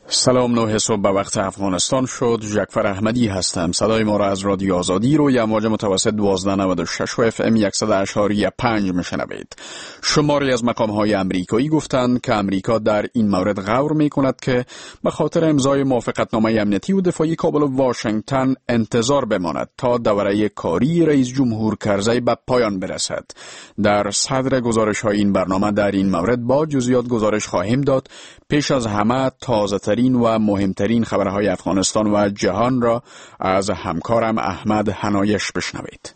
سلام، 9 صبح به وقت افغانستان شد. جعفر احمدی هستم. صدای ما را از رادیو آزادی روی امواج متوسط 1296 و FM 100.5 میشنوید. شماری از مقام‌های امریکایی گفتند که امریکا در این مورد غور می‌کند که به خاطر امضای موافقتنامه امنیتی و دفاعی کابل و واشنگتن انتظار بماند تا دوره کاری رئیس جمهور کرزی به پایان برسد. در صدر گزارش‌های این برنامه در این مورد با جزئیات گزارش خواهیم داد. پیش از همه تازه‌ترین و مهمترین خبرهای افغانستان و جهان را از همکارم احمد حنایش بشنوید.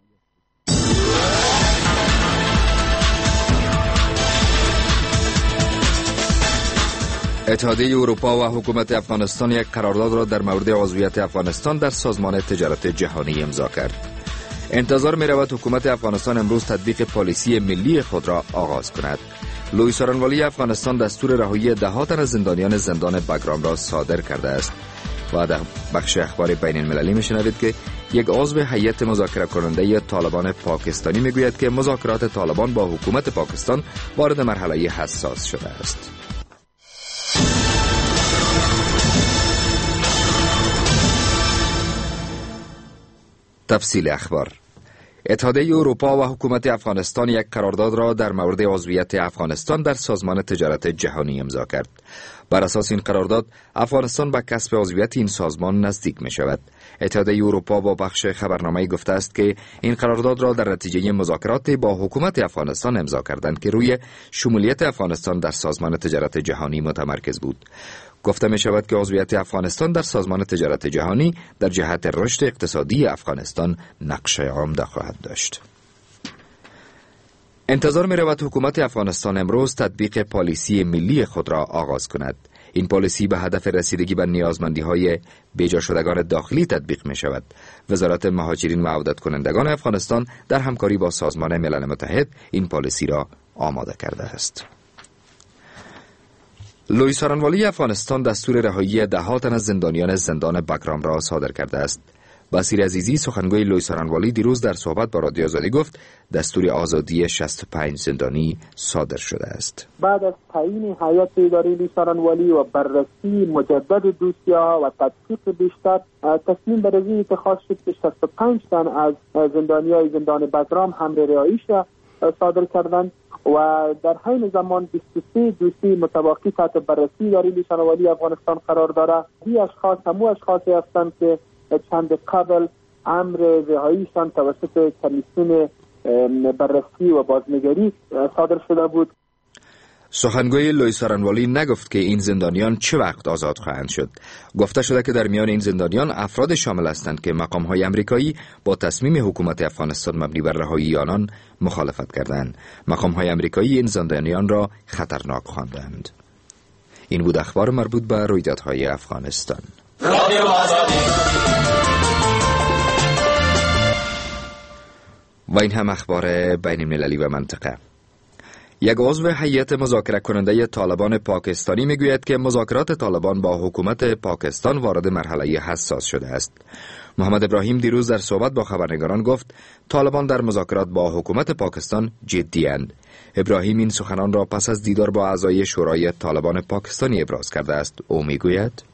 اتحادیه اروپا و حکومت افغانستان یک قرارداد را در مورد عضویت افغانستان در سازمان تجارت جهانی امضا کرد. انتظار می رود حکومت افغانستان امروز تطبیق پالیسی ملی خود را آغاز کند. لوی سارنوالی افغانستان دستور رهایی 10 تن از زندانیان زندان بگرام را صادر کرده است. و در بخش اخبار بین المللی میشنوید که یک عضو هیئت مذاکره کننده طالبان پاکستانی میگوید که مذاکرات طالبان با حکومت پاکستان وارد مرحله حساس شده است. تفصیل اخبار. اتحادیه اروپا و حکومت افغانستان یک قرارداد را در مورد عضویت افغانستان در سازمان تجارت جهانی امضا کرد. بر اساس این قرارداد افغانستان به کسب عضویت این سازمان نزدیک می شود. اتحادیه اروپا با بخش خبرنامه‌ای گفته است که این قرارداد را در نتیجه مذاکرات با حکومت افغانستان امضا کردند که روی شمولیت افغانستان در سازمان تجارت جهانی متمرکز بود. گفته می شود که عضویت افغانستان در سازمان تجارت جهانی در جهت رشد اقتصادی افغانستان نقش عمده خواهد داشت. انتظار می رود حکومت افغانستان امروز تطبیق پالیسی ملی خود را آغاز کند. این پالیسی به هدف رسیدگی به نیازمندی‌های بیجا شدگان داخلی تطبیق می شود. وزارت مهاجرین و عودت کنندگان افغانستان در همکاری با سازمان ملل متحد این پالیسی را آماده کرده است. لوی سارنوالی افغانستان دستور رهایی 10 تن از زندانیان زندان بگرام را صادر کرده است. بصیر عزیزی سخنگوی لوی سارنوالی دیروز در صحبت با رادیو آزادی گفت دستور آزادی 65 زندانی صادر شده است. بعد از تعیین هیئت اداری لوی سارنوالی و بررسی مجدد دوسیه‌ها و تدقیق بیشتر، تصمیم بر این اتخاذ شد که 65 تن از زندانیان زندان بگرام امر رهاییش صادر کردند و در حین زمان 23 دوسیه متباقی تحت بررسی اداره لوی سارنوالی افغانستان قرار دارد. این اشخاص اشخاصی هستند که چند قبل امر رهاییشان توسط کمیسیون بررسی و بازنگری صادر شده بود. سخنگوی لوی سارنوالی نگفت که این زندانیان چه وقت آزاد خواهند شد. گفته شده که در میان این زندانیان افراد شامل هستند که مقام‌های امریکایی با تصمیم حکومت افغانستان مبنی بر رهایی آنان مخالفت کردند. مقام‌های امریکایی این زندانیان را خطرناک خواندند. این بود اخبار مربوط به رویدادهای افغانستان. و این هم اخبار بین المللی و منطقه. یک عضو هیئت مذاکره کننده طالبان پاکستانی میگوید که مذاکرات طالبان با حکومت پاکستان وارد مرحله حساس شده است. محمد ابراهیم دیروز در صحبت با خبرنگاران گفت طالبان در مذاکرات با حکومت پاکستان جدی‌اند. ابراهیم این سخنان را پس از دیدار با اعضای شورای طالبان پاکستانی ابراز کرده است. او میگوید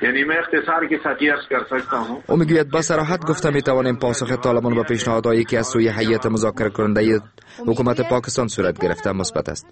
او میگوید با صراحت گفته میتوانیم پاسخ طالبان با پیشنهادهایی که از سوی هیئت مذاکره کننده حکومت پاکستان صورت گرفته مثبت است.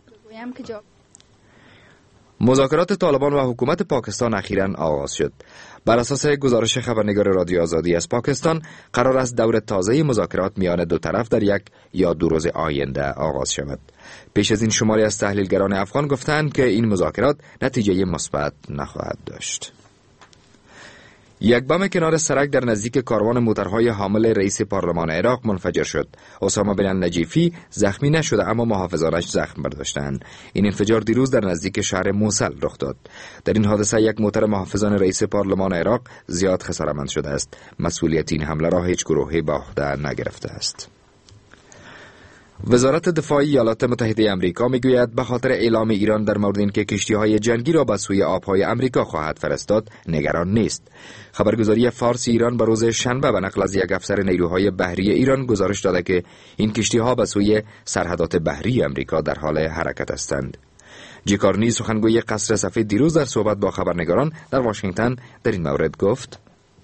مذاکرات طالبان و حکومت پاکستان اخیراً آغاز شد. بر اساس گزارش خبرنگار رادیو آزادی از پاکستان قرار است دور تازه مذاکرات میان دو طرف در 1 یا 2 روز آینده آغاز شود. پیش از این شماری از تحلیلگران افغان گفتند که این مذاکرات نتیجه مثبت نخواهد داشت. یک بم کنار سرک در نزدیک کاروان موترهای حامل رئیس پارلمان عراق منفجر شد. اسامه بن النجیفی زخمی نشده اما محافظانش زخم برداشتند. این انفجار دیروز در نزدیک شهر موصل رخ داد. در این حادثه یک موتر محافظان رئیس پارلمان عراق زیاد خسارتمند شده است. مسئولیت این حمله را هیچ گروهی به عهده نگرفته است. وزارت دفاع ایالات متحده آمریکا میگوید به خاطر اعلام ایران در مورد اینکه کشتی‌های جنگی را به سوی آب‌های آمریکا خواهد فرستاد نگران نیست. خبرگزاری فارس ایران به روز شنبه به نقل از یک افسر نیروهای بحری ایران گزارش داده که این کشتی‌ها به سوی سرحدات بحری آمریکا در حال حرکت هستند. جیکارنی سخنگوی قصر سفید دیروز در صحبت با خبرنگاران در واشنگتن در این مورد گفت: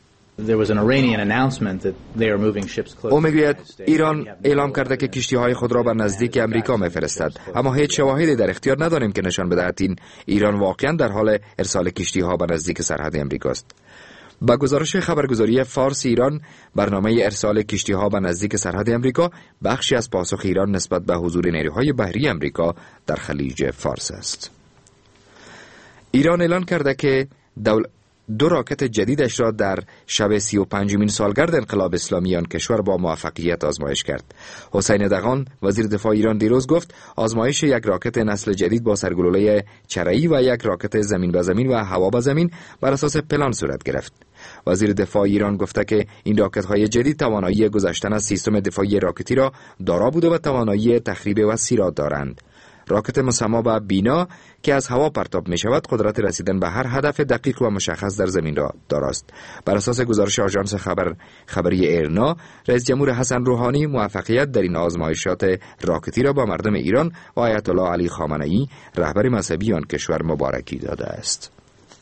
او میگوید ایران اعلام کرده که کشتی‌های خود را به نزدیک امریکا می‌فرستد، اما هیچ شواهدی در اختیار نداریم که نشان بدهد ایران واقعا در حال ارسال کشتی‌ها به نزدیک سرحد امریکا است. با گزارش خبرگزاری فارس، ایران برنامه ارسال کشتی‌ها به نزدیک سرحد امریکا بخشی از پاسخ ایران نسبت به حضور نیروهای بحری امریکا در خلیج فارس است. ایران اعلان کرده که دو راکت جدیدش را در شب 35مین سالگرد انقلاب اسلامی آن کشور با موفقیت آزمایش کرد. حسین دغان وزیر دفاع ایران دیروز گفت آزمایش یک راکت نسل جدید با سرگلوله چرایی و یک راکت زمین به زمین و هوا به زمین بر اساس پلان صورت گرفت. وزیر دفاع ایران گفته که این راکت‌های جدید توانایی گذشتن از سیستم دفاعی راکتی را دارا بوده و توانایی تخریب وسیع را دارند. راکت مسمى به بینا که از هوا پرتاب می شود قدرت رسیدن به هر هدف دقیق و مشخص در زمین را داراست. بر اساس گزارش آژانس خبری ایرنا، رئیس جمهور حسن روحانی موفقیت در این آزمایشات راکتی را با مردم ایران و آیت الله علی خامنه‌ای رهبر مذهبی آن کشور مبارکی داده است.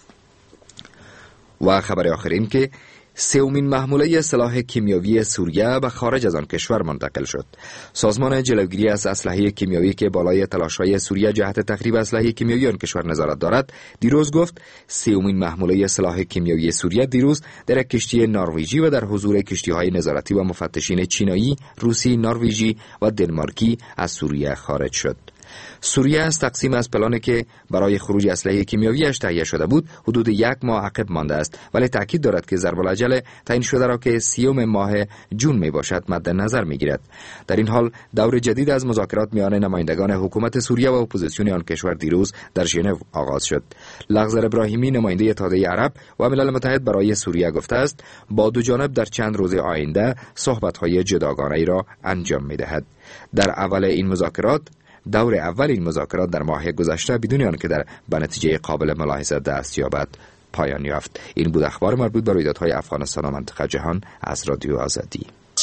و خبر آخر این که سومین محموله سلاح کیمیاوی سوریه به خارج از آن کشور منتقل شد. سازمان جلوگیری از اسلحه کیمیاوی که بالای تلاش‌های سوریه جهت تخریب اسلحه کیمیاوی آن کشور نظارت دارد، دیروز گفت سومین محموله سلاح کیمیاوی سوریه دیروز در یک کشتی نروژی و در حضور کشتی‌های نظارتی و مفتشین چینایی، روسی، نروژی و دنمارکی از سوریه خارج شد. سوریه از تقسیم از پلانی که برای خروج اسلحه کیمیاویش تهیه شده بود حدود 1 ماه عقب مانده است، ولی تاکید دارد که ضرب العجل تعیین شده را که 30 ماه جون می باشد مد نظر می گیرد. در این حال دور جدید از مذاکرات میان نمایندگان حکومت سوریه و اپوزیسیون آن کشور دیروز در ژنو آغاز شد. لغزر ابراهیمی نماینده اتحادیه عرب و ملل متحد برای سوریه گفته است با دو جانب در چند روز آینده صحبت‌های جداگانه‌ای را انجام می‌دهد. دور اول این مذاکرات در ماه گذشته بدون آنکه به نتیجه قابل ملاحظه دست یابد پایان یافت. این بود اخبار مربوط به رویدادهای افغانستان و منطقه جهان از رادیو آزادی.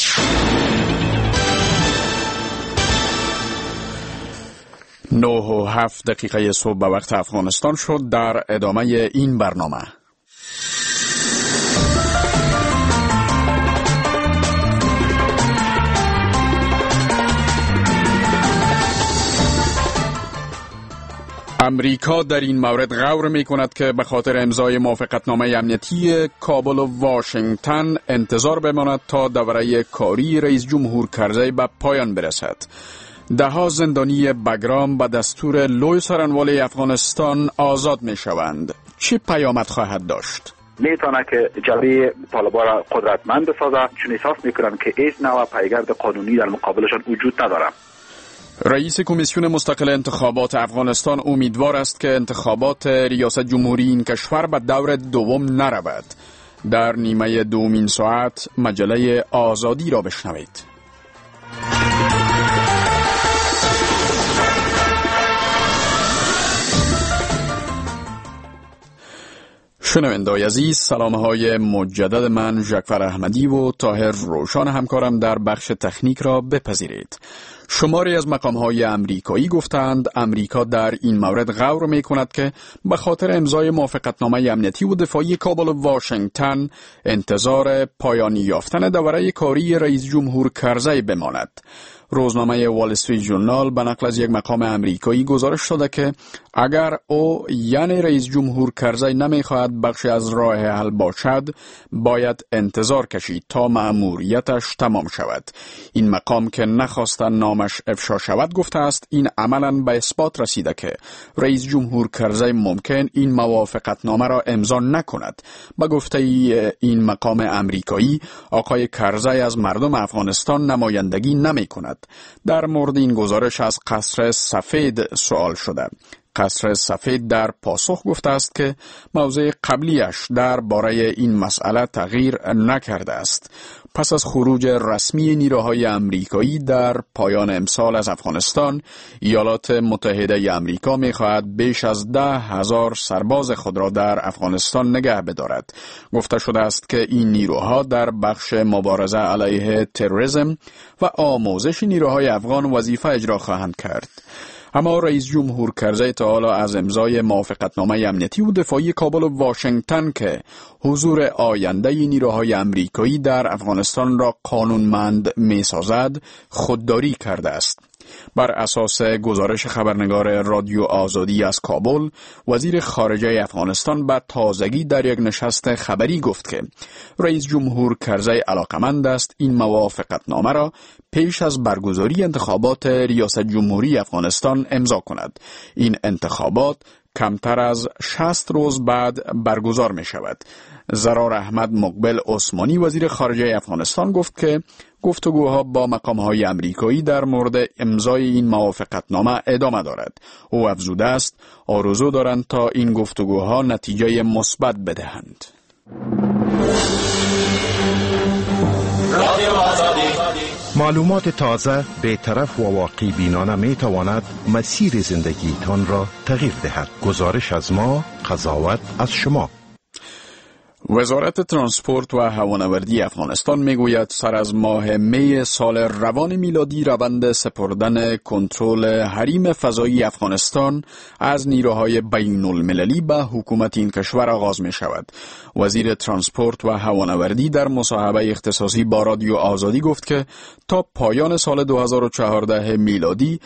9:07 صبح به وقت افغانستان شد. در ادامه این برنامه امریکا در این مورد غور می کند که به خاطر امضای موافقتنامه امنیتی کابل و واشنگتن انتظار بماند تا دوره کاری رئیس جمهور کرزی به پایان برسد. دهها زندانی بگرام به دستور لوی سرانوالی افغانستان آزاد می شوند. چه پیامد خواهد داشت؟ میتونه که جبهه طالبان را قدرتمند بسازه، چون احساس میکنن که هیچ نوع پیگرد قانونی در مقابلشان وجود نداره. رئیس کمیسیون مستقل انتخابات افغانستان امیدوار است که انتخابات ریاست جمهوری این کشور به دور دوم نرود. در نیمه دومین ساعت مجله آزادی را بشنوید. شنوندگان عزیز، سلام‌های مجدد من جعفر احمدی و طاهر روشان همکارم در بخش تکنیک را بپذیرید. شماری از مقام‌های امریکایی گفتند امریکا در این مورد غور می‌کند که به خاطر امضای موافقتنامه امنیتی و دفاعی کابل و واشنگتن انتظار پایان یافتن دوره کاری رئیس جمهور کرزی بماند. روزنامه وال استریت ژورنال به نقل از یک مقام امریکایی گزارش داده که اگر او یعنی رئیس جمهور کرزی نمیخواهد بخشی از راه حل باشد، باید انتظار کشید تا مأموریتش تمام شود. این مقام که نخواستن نامش افشا شود گفته است این عملاً به اثبات رسیده که رئیس جمهور کرزی ممکن این موافقتنامه را امضا نکند. به گفته این مقام امریکایی، آقای کرزی از مردم افغانستان نمایندگی نمی کند. در مورد این گزارش از قصر سفید سوال شده. قصر سفید در پاسخ گفته است که موضع قبلیش در باره این مسئله تغییر نکرده است. پس از خروج رسمی نیروهای امریکایی در پایان امسال از افغانستان، ایالات متحده امریکا می‌خواهد بیش از 10,000 سرباز خود را در افغانستان نگه بدارد. گفته شده است که این نیروها در بخش مبارزه علیه تروریسم و آموزش نیروهای افغان وظیفه اجرا خواهند کرد. اما رئیس جمهور کرزی تا حالا از امضای موافقتنامه امنیتی و دفاعی کابل و واشنگتن که حضور آینده نیروهای امریکایی در افغانستان را قانونمند می‌سازد خودداری کرده است. بر اساس گزارش خبرنگار رادیو آزادی از کابل، وزیر خارجه افغانستان به تازگی در یک نشست خبری گفت که رئیس جمهور کرزی علاقمند است این موافقتنامه را پیش از برگزاری انتخابات ریاست جمهوری افغانستان امضا کند. این انتخابات کمتر از 60 روز بعد برگزار می شود. زرار احمد مقبل عثمانی وزیر خارجه افغانستان گفت که گفتگوها با مقام‌های امریکایی در مورد امضای این موافقتنامه ادامه دارد. او افزوده است آرزو دارند تا این گفتگوها نتیجه مثبت بدهند. معلومات تازه، بی‌طرف و واقع بینانه می تواند مسیر زندگیتان را تغییر دهد. گزارش از ما، قضاوت از شما. وزارت ترانسپورت و هوانوردی افغانستان میگوید سر از ماه می سال روان میلادی روند سپردن کنترل حریم فضایی افغانستان از نیروهای بین المللی به حکومت این کشور آغاز می شود. وزیر ترانسپورت و هوانوردی در مصاحبه اختصاصی با رادیو آزادی گفت که تا پایان سال 2014 میلادی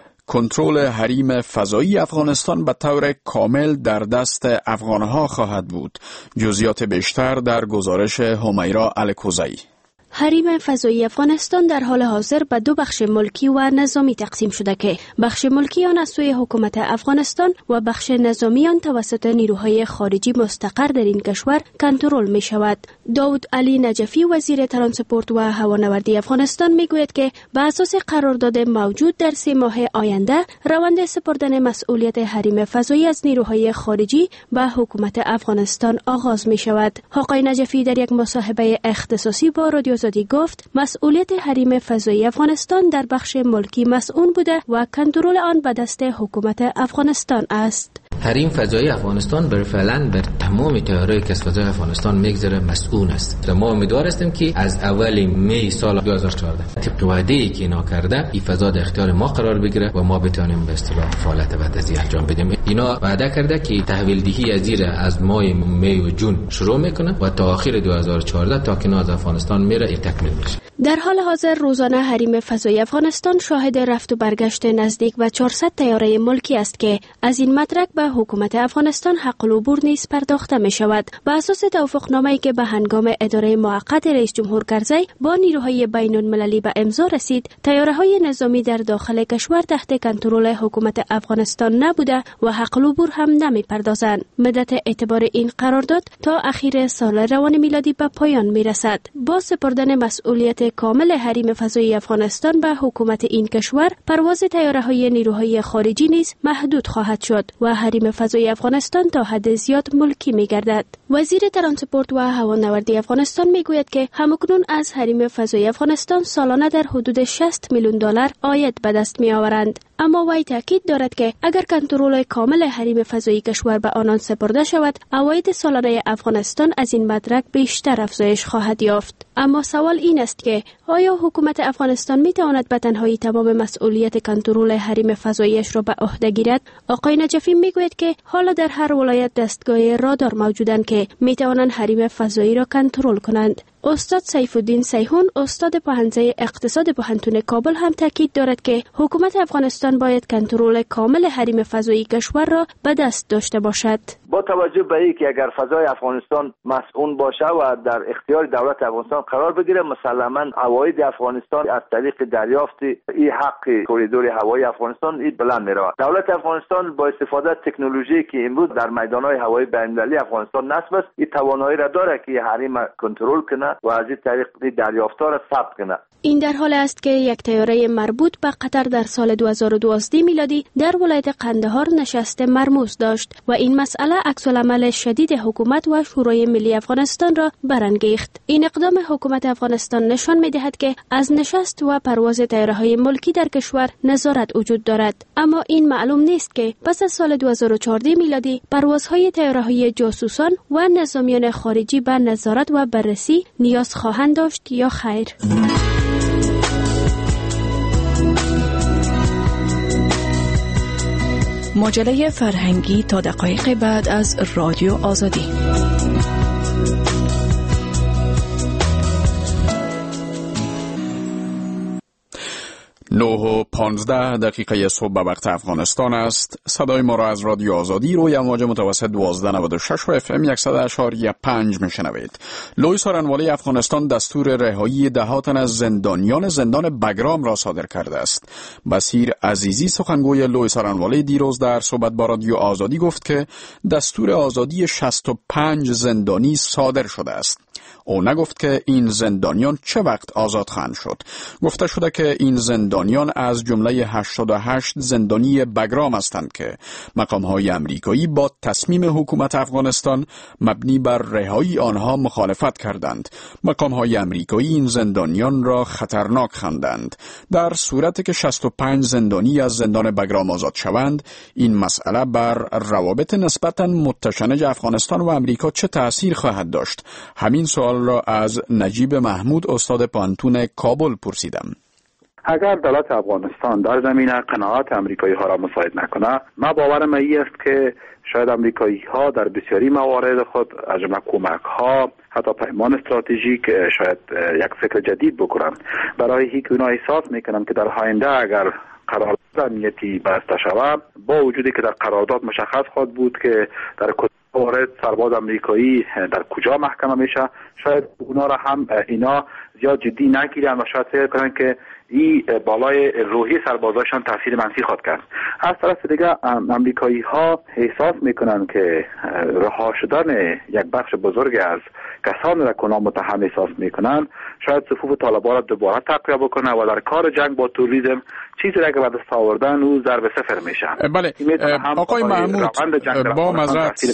کنترل حریم فضایی افغانستان به طور کامل در دست افغانها خواهد بود. جزئیات بیشتر در گزارش همیرا الکوزی. حریم فضایی افغانستان در حال حاضر به دو بخش ملکی و نظامی تقسیم شده که بخش ملکی آن از سوی حکومت افغانستان و بخش نظامی آن توسط نیروهای خارجی مستقر در این کشور کنترل می شود. داود علی نجفی وزیر ترانسپورت و هوانوردی افغانستان می گوید که به اساس قرارداد موجود در 3 ماه آینده روند سپردن مسئولیت حریم فضایی از نیروهای خارجی به حکومت افغانستان آغاز می شود. آقای نجفی در یک مصاحبه اختصاصی با رادیو آزادی گفت مسئولیت حریم فضایی افغانستان در بخش ملکی مسئول بوده و کنترل آن به دست حکومت افغانستان است. حریم فضایی افغانستان بر فعلا بر تمام تیارهای که از فضای افغانستان میگذره مسئول است. ما امیدوار هستیم که از اول می سال 2014 طبق وعده‌ای که اینا کرده این فضا در اختیار ما قرار بگیره و ما بتونیم به اصطلاح فعالیت بعد از انجام بدیم. اینا وعده کرده که تحویل دهی از زیر از ماه می و جون شروع میکنه و تا آخر 2014 تا که از افغانستان میره تکمیل میشه. در حال حاضر روزانه حریم فضایی افغانستان شاهد رفت و برگشت نزدیک به 400 طیاره ملکی است که از این مدرک به حکومت افغانستان حق العبور نیز پرداخته می شود. به اساس توافقنامه‌ای که به هنگام اداره موقت رئیس جمهور کرزی با نیروهای بین المللی به امضا رسید، طیاره‌های نظامی در داخل کشور تحت کنترل حکومت افغانستان نبوده و حق العبور هم نمی پردازند. مدت اعتبار این قرارداد تا اخیر سال روان میلادی به پایان می رسد. با سپردن مسئولیت کامل حریم فضایی افغانستان به حکومت این کشور، پرواز طیاره‌های نیروهای خارجی نیز محدود خواهد شد و حریم فضایی افغانستان تا حد زیاد ملکی می‌گردد. وزیر ترانسپورت و هوانوردی افغانستان میگوید که همکنون از حریم فضایی افغانستان سالانه در حدود 60 میلیون دلار عاید به دست می‌آورند. اما وی تاکید دارد که اگر کنترل کامل حریم فضایی کشور به آنان سپرده شود، عواید سالانه افغانستان از این مدرک بیشتر افزایش خواهد یافت. اما سوال این است که آیا حکومت افغانستان می تواند به تنهایی تمام مسئولیت کنترل حریم فضاییش را به عهده گیرد؟ آقای نجفی می گوید که حالا در هر ولایت دستگاه رادار موجودند که می توانند حریم فضایی را کنترل کنند. استاد سیف الدین سیحون، استاد پوهنځی اقتصاد پوهنتون کابل هم تاکید دارد که حکومت افغانستان باید کنترل کامل حریم فضایی کشور را به دست داشته باشد. با توجه به اینکه اگر فضای افغانستان مسئول باشه و در اختیار دولت افغانستان قرار بگیره، مسلماً عواید افغانستان از طریق دریافت این حق کوریدور هوایی افغانستان این بلند میره. دولت افغانستان با استفاده از تکنولوژی که امروز در میدانهای هوایی بین‌المللی افغانستان نصب است، این توانایی را داره که حریم کنترل کنه و از این طریق دریافت‌ها را ثبت کنه. این در حال است که یک طیاره مربوط به قطر در سال 2012 میلادی در ولایت قندهار نشست مرموز داشت و این مسئله عکس‌العمل شدید حکومت و شورای ملی افغانستان را برانگیخت. این اقدام حکومت افغانستان نشان می‌دهد که از نشست و پرواز طیاره‌های ملکی در کشور نظارت وجود دارد. اما این معلوم نیست که پس از سال 2014 میلادی پروازهای طیاره‌های جاسوسان و نظامیان خارجی به نظارت و بررسی نیاز خواهند داشت یا خیر. مجله فرهنگی تا دقایق بعد از رادیو آزادی. 9:15 صبح به وقت افغانستان است. صدای ما را از رادیو آزادی روی امواج متوسط 1296 و FM 100.5 میشنوید. لوی سارنوالی افغانستان دستور رهایی دهات از زندان بگرام را صادر کرده است. بصیر عزیزی سخنگوی لوی سارنوالی دیروز در صحبت با رادیو آزادی گفت که دستور آزادی 65 زندانی صادر شده است. او نگفت که این زندانیان چه وقت آزاد خواهند شد. گفته شده که این زندانیان از جمله 88 زندانی بگرام هستند که مقام‌های آمریکایی با تصمیم حکومت افغانستان مبنی بر رهایی آنها مخالفت کردند. مقام‌های آمریکایی این زندانیان را خطرناک خواندند. در صورتی که 65 زندانی از زندان بگرام آزاد شوند، این مسئله بر روابط نسبتاً متشنج افغانستان و آمریکا چه تأثیر خواهد داشت؟ همین سوال را از نجیب محمود استاد پانتون کابل پرسیدم. اگر دولت افغانستان در زمینه قناعت امریکایی ها را مساعد نکنه، ما باورم این است که شاید امریکایی ها در بسیاری موارد خود از جمله کمک ها، حتی پیمان استراتژیک شاید یک فکر جدید بکنند. برای اینکه اونا احساس میکنن که در آینده اگر قرارداد امنیتی بسته شود، با وجودی که در قرارداد مشخص خواهد بود که در وارد سرباز امریکایی در کجا محکمه میشه، شاید اونا را هم اینا زیاد جدی نگیرن و شاید فکر کنن که این بالای روحی سربازاشان تاثیر منفی خواهد کرد. از طرف دیگه امریکایی ها احساس میکنن که رها شدن یک بخش بزرگ از کسانی را که اونا متهم احساس میکنن شاید صفوف طالبان را دوباره تقویت بکنه و در کار جنگ با تروریسم چیزی را که به دست آوردن او ضرب صفر میشه. بله آقای محمود، با معذرت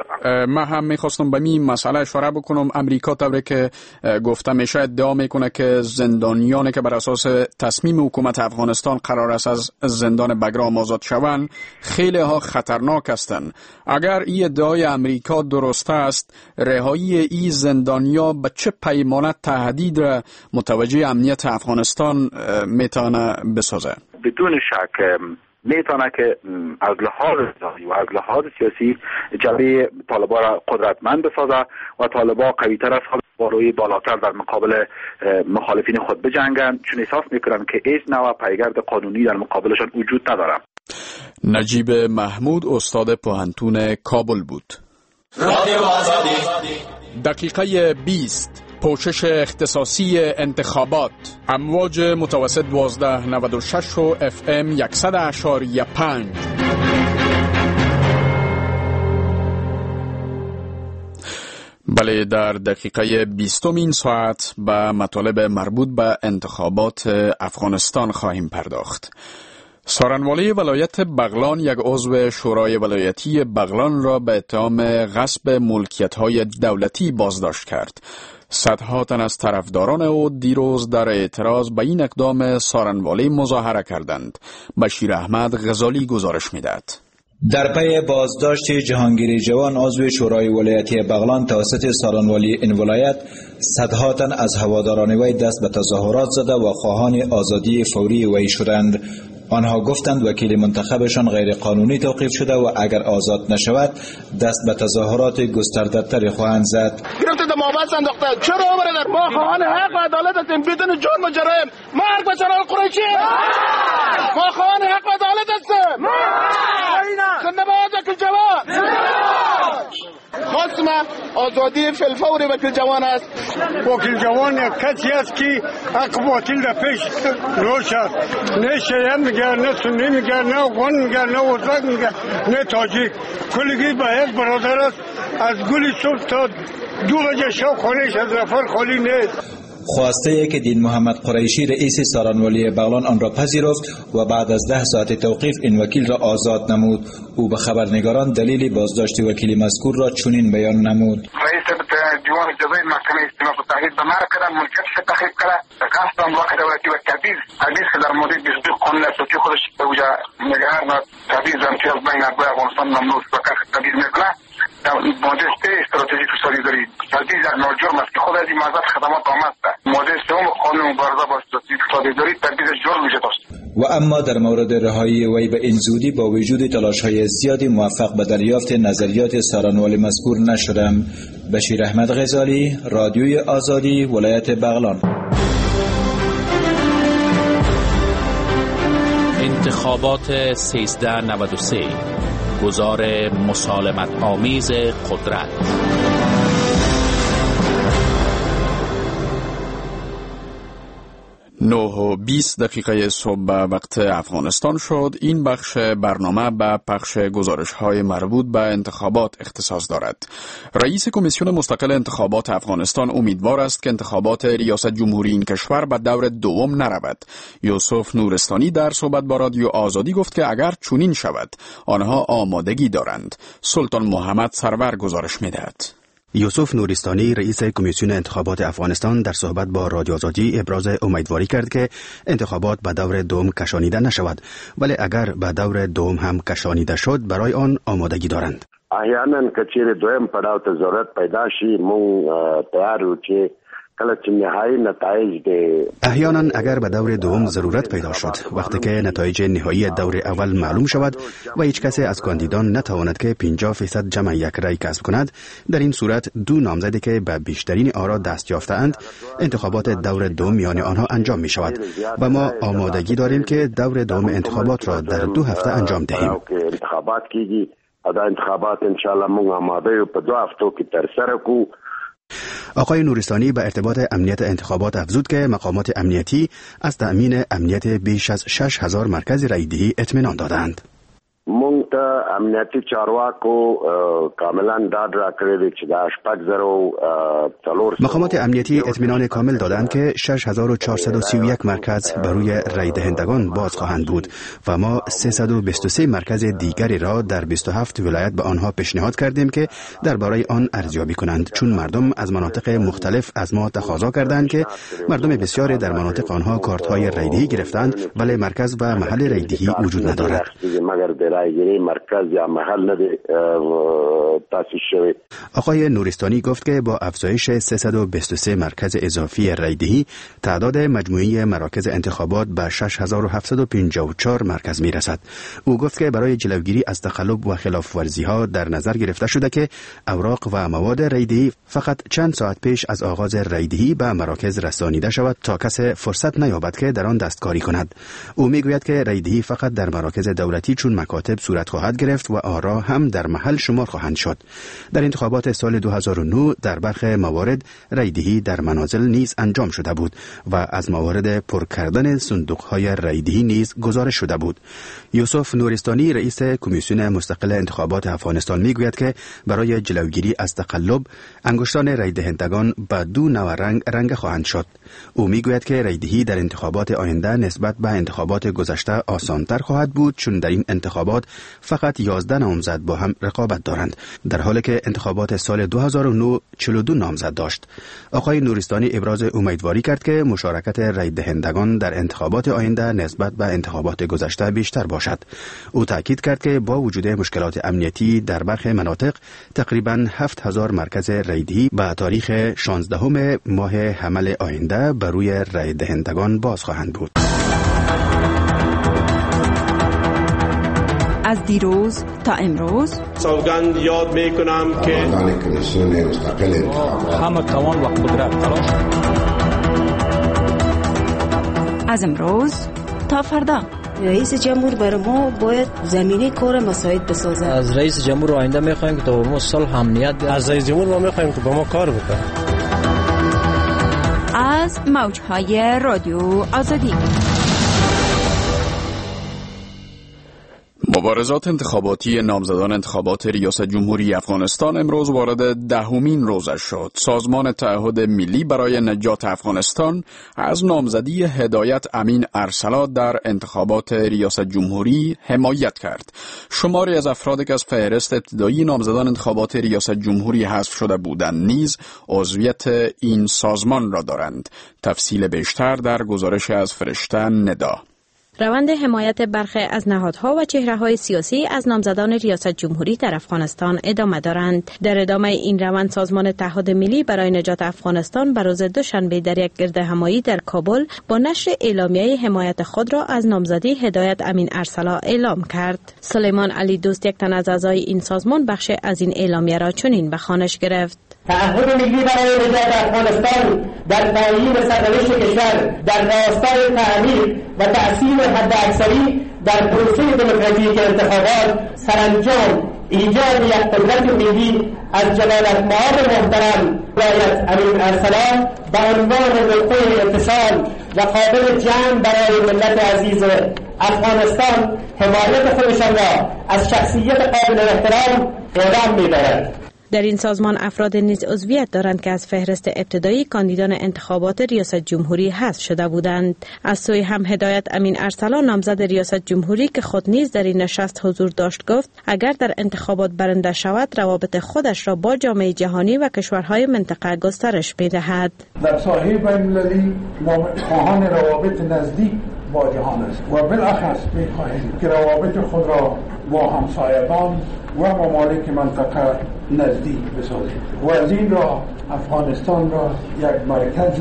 من هم میخواستم به این مسئله اشاره بکنم. امریکا طوری که گفته میشه ادعا میکنه که زندانیانی که بر اساس تصمیم حکومت افغانستان قرار است از زندان بگرام آزاد شوند خیلی ها خطرناک هستند. اگر این ادعای امریکا درست است، رهایی این زندانیا به چه پیمانه تهدید را متوجه امنیت افغانستان میتونه بسازه؟ بدون شک میتونه که از لحاظ نظامی و از لحاظ سیاسی جبهه طالبان را قدرتمند بسازه و طالبان قوی‌تر از با روی بالاتر در مقابل مخالفین خود بجنگند، چون احساس میکنن که هیچ نوع پیگرد قانونی در مقابلشان وجود نداره. نجیب محمود استاد پانتون کابل بود. رادیو آزادی دقیقه 20 پوشش اختصاصی انتخابات، امواج متوسط 1296 و FM 100.5. بله، در دقیقه 20 این ساعت به مطالب مربوط به انتخابات افغانستان خواهیم پرداخت. سارنوالی ولایت بغلان یک عضو شورای ولایتی بغلان را به اتهام غصب ملکیت‌های دولتی بازداشت کرد. صدها تن از طرفداران او دیروز در اعتراض به این اقدام سارنوالی مظاهره کردند. بشیر احمد غزالی گزارش می‌دهد. در پی بازداشت جهانگیر جوان عضو شورای ولایتی بغلان توسط سارنوالی این ولایت، صدها تن از هواداران وی دست به تظاهرات زده و خواهان آزادی فوری وی شدند. آنها گفتند وکیل منتخبشان غیر قانونی توقیف شده و اگر آزاد نشود دست به تظاهرات گسترده‌تری خواهند زد. گرفته دماوند انداخته. چرا برادر؟ ما خواهان حق و عدالت هستیم بدون جرم و جرایم. مرگ به جناب قریشی! ما خواهان حق و عدالت هستیم. زنده باد وکیل جوان! خواستم آزادی فی‌الفور وکیل جوان است. وکیل جوان یک کسی است که حق باطل را پیش روش است. نه شیعه میگه، نه سنی میگه، نه افغان میگه، نه ازبک میگه، نه تاجیک. کلگی به یک برادر است. از گلی صبح تا 2 بجه شب خانه‌اش از نفر خالی نیست. خواسته که دین محمد قریشی رئیس سارنوالی بغلان آن را پذیرفت و بعد از 10 ساعت توقیف این وکیل را آزاد نمود. او به خبرنگاران دلیل بازداشت وکیل مذکور را چنین بیان نمود. رئیس دیوان جزای محکمه استیناف تحقیق به مرا کرد، ملکیتش تحقیق کرد، قصد املاک دولتی و تبعیض که در مورد 22 قانون اساسی خودش به وجه نگهر و تبعیض امتیاز بین اتباع افغانستان ممنوع و کار تبعیض میکنه. ماده 3 استراتژی فسادی داری تبعیض در نوجرم است که خود از این معذرت خدمات آمد. ماده 3 قانون مبارزه با سوداگری تبعیض جرم میشه داشت. و اما در مورد رهایی وی به این زودی با وجود تلاش‌های زیادی موفق به دریافت نظریات سارنوالی مذکور نشدم. بشیر احمد غزالی، رادیوی آزادی، ولایت بغلان. انتخابات 1393 گزار مسالمت آمیز قدرت. 9:20 صبح به وقت افغانستان شد. این بخش برنامه به پخش گزارش‌های مربوط به انتخابات اختصاص دارد. رئیس کمیسیون مستقل انتخابات افغانستان امیدوار است که انتخابات ریاست جمهوری این کشور به دور دوم نرود. یوسف نورستانی در صحبت با رادیو آزادی گفت که اگر چنین شود آنها آمادگی دارند. سلطان محمد سرور گزارش می‌دهد. یوسف نورستانی رئیس کمیسیون انتخابات افغانستان در صحبت با رادیو آزادی ابراز امیدواری کرد که انتخابات به دور دوم کشانیده نشود، ولی اگر به دور دوم هم کشانیده شد برای آن آمادگی دارند. احیانا که چیرې دویم پړاو ته ضرورت پیدا شي مونږ تیار یو چې احیانا اگر به دور دوم ضرورت پیدا شد، وقتی که نتایج نهایی دور اول معلوم شود و هیچ کسی از کاندیدان نتواند که 50% جمع یک رای کسب کند، در این صورت دو نامزدی که به بیشترین آرا دست یافته‌اند انتخابات دور دوم میان آنها انجام می شود و ما آمادگی داریم که دور دوم انتخابات را در 2 هفته انجام دهیم. انتخابات ان شاء الله مونږ آماده یو په 2 هفتو کې تر سره کو. آقای نورستانی به ارتباط امنیت انتخابات افزود که مقامات امنیتی از تأمین امنیت بیش از 6,000 مرکز رایدهی اطمینان دادند. مونږ ته امنیتي چارواکو کاملا ډاډ راکړی دی چې دا 8,400 مقامات امنیتی اطمینان کامل دادند که 6,431 مرکز بروی رای دهندگان باز خواهند بود و ما 323 مرکز دیگری را در 27 ولایت به آنها پیشنهاد کردیم که درباره آن ارزیابی کنند، چون مردم از مناطق مختلف از ما تقاضا کردند که مردم بسیاری در مناطق آنها کارت‌های رایدهی گرفتند ولی مرکز و محل رایدهی وجود ندارد. مرکز یا محل نده تاسیس شده. آقای نورستانی گفت که با افزایش 323 مرکز اضافی رایدهی تعداد مجموعی مراکز انتخابات به 6,754 مرکز می رسد. او گفت که برای جلوگیری از تقلب و خلاف ورزی ها در نظر گرفته شده که اوراق و مواد رایدهی فقط چند ساعت پیش از آغاز رایدهی به مراکز رسانیده شود تا کسی فرصت نیابد که در آن دستکاری کند. او می گوید که رایدهی فقط در مراکز دولتی چون مکاتب صورت خواهد گرفت و آرا هم در محل شمار خواهند شد. در انتخابات سال 2009 در برخی موارد رایدهی در منازل نیز انجام شده بود و از موارد پر کردن صندوق‌های رایدهی نیز گزارش شده بود. یوسف نورستانی رئیس کمیسیون مستقل انتخابات افغانستان میگوید که برای جلوگیری از تقلب انگشتان رای دهندگان به 2 نوع رنگ خواهند شد. او میگوید که رایدهی در انتخابات آینده نسبت به انتخابات گذشته آسان‌تر خواهد بود، چون در این انتخابات فقط 11 نامزد با هم رقابت دارند، در حالی که انتخابات سال 2009 42 نامزد داشت. آقای نورستانی ابراز امیدواری کرد که مشارکت رای دهندگان در انتخابات آینده نسبت به انتخابات گذشته بیشتر باشد. او تاکید کرد که با وجود مشکلات امنیتی در برخی مناطق تقریباً 7,000 مرکز رایدهی به تاریخ 16 ماه حمل آینده بر روی رای دهندگان باز خواهند بود. از دیروز تا امروز سوگند یاد میکنم که همه توان و قدرت تلاش. از امروز تا فردا رئیس جمهور برای ما باید زمینه کار مساعد بسازد. از رئیس جمهور آینده میخوایم که تا ما صلح امنیت از رئیس جمهور ما میخوایم که با ما کار بکنه. از موجهای رادیو آزادی. مبارزات انتخاباتی نامزدان انتخابات ریاست جمهوری افغانستان امروز وارد 10مین روزش شد. سازمان تعهد ملی برای نجات افغانستان از نامزدی هدایت امین ارسلان در انتخابات ریاست جمهوری حمایت کرد. شماری از افرادی که از فهرست ابتدایی نامزدان انتخابات ریاست جمهوری حذف شده بودند نیز عضویت این سازمان را دارند. تفصیل بیشتر در گزارش از فرشته ندا. روند حمایت برخی از نهادها و چهره‌های سیاسی از نامزدان ریاست جمهوری در افغانستان ادامه دارند. در ادامه این روند سازمان تعهد ملی برای نجات افغانستان بر روز دوشنبه در یک گردهمایی در کابل با نشر اعلامیه حمایت خود را از نامزدی هدایت امین ارسلا اعلام کرد. سلیمان علی دوست، یک تن از اعضای این سازمان، بخش از این اعلامیه را چنین به خوانش گرفت: تعهد ملی برای نجات افغانستان در تعیین سرنوشت کشور در راستای تعمیر و تأثیر حداکثری در پروسه دموکراتیک انتخابات سرانجام ایجاد یک قدرت ملی از جلالت مآب محترم ولایت امین ارسلا به عنوان نقطه اتصال و قابل جمع برای ملت عزیز افغانستان حمایت خودشان را از شخصیت قابل احترام اعلام می‌دارد. در این سازمان افراد نیز عضویت دارند که از فهرست ابتدایی کاندیدان انتخابات ریاست جمهوری حذف شده بودند. از سوی هم هدایت امین ارسلا نامزد ریاست جمهوری که خود نیز در این نشست حضور داشت گفت اگر در انتخابات برنده شود روابط خودش را با جامعه جهانی و کشورهای منطقه گسترش می‌دهد. در ساحه بین‌المللی ما خواهان روابط نزدیک با جهان است و بالاخص می‌خواهیم که روابط خود را با همسایگان و ممالک منطقه نزدیک بسازیم و از این راه افغانستان را یک مرکز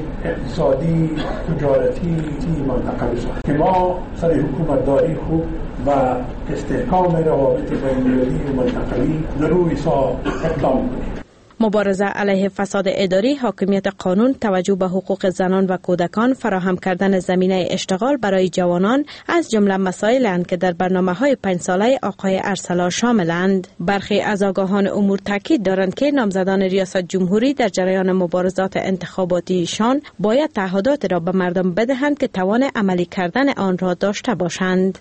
اقتصادی تجارتی منطقه بسازیم که ما سر حکومتداری خوب و استحکام روابط بین‌المللی و منطقه‌ای ضروری اقدام کنیم. مبارزه علیه فساد اداری، حاکمیت قانون، توجه به حقوق زنان و کودکان، فراهم کردن زمینه اشتغال برای جوانان از جمله مسائل‌اند که در برنامه‌های 5 ساله آقای ارسلا شاملند. برخی از آگاهان امور تاکید دارند که نامزدان ریاست جمهوری در جریان مبارزات انتخاباتیشان باید تعهدات را به مردم بدهند که توان عملی کردن آن را داشته باشند.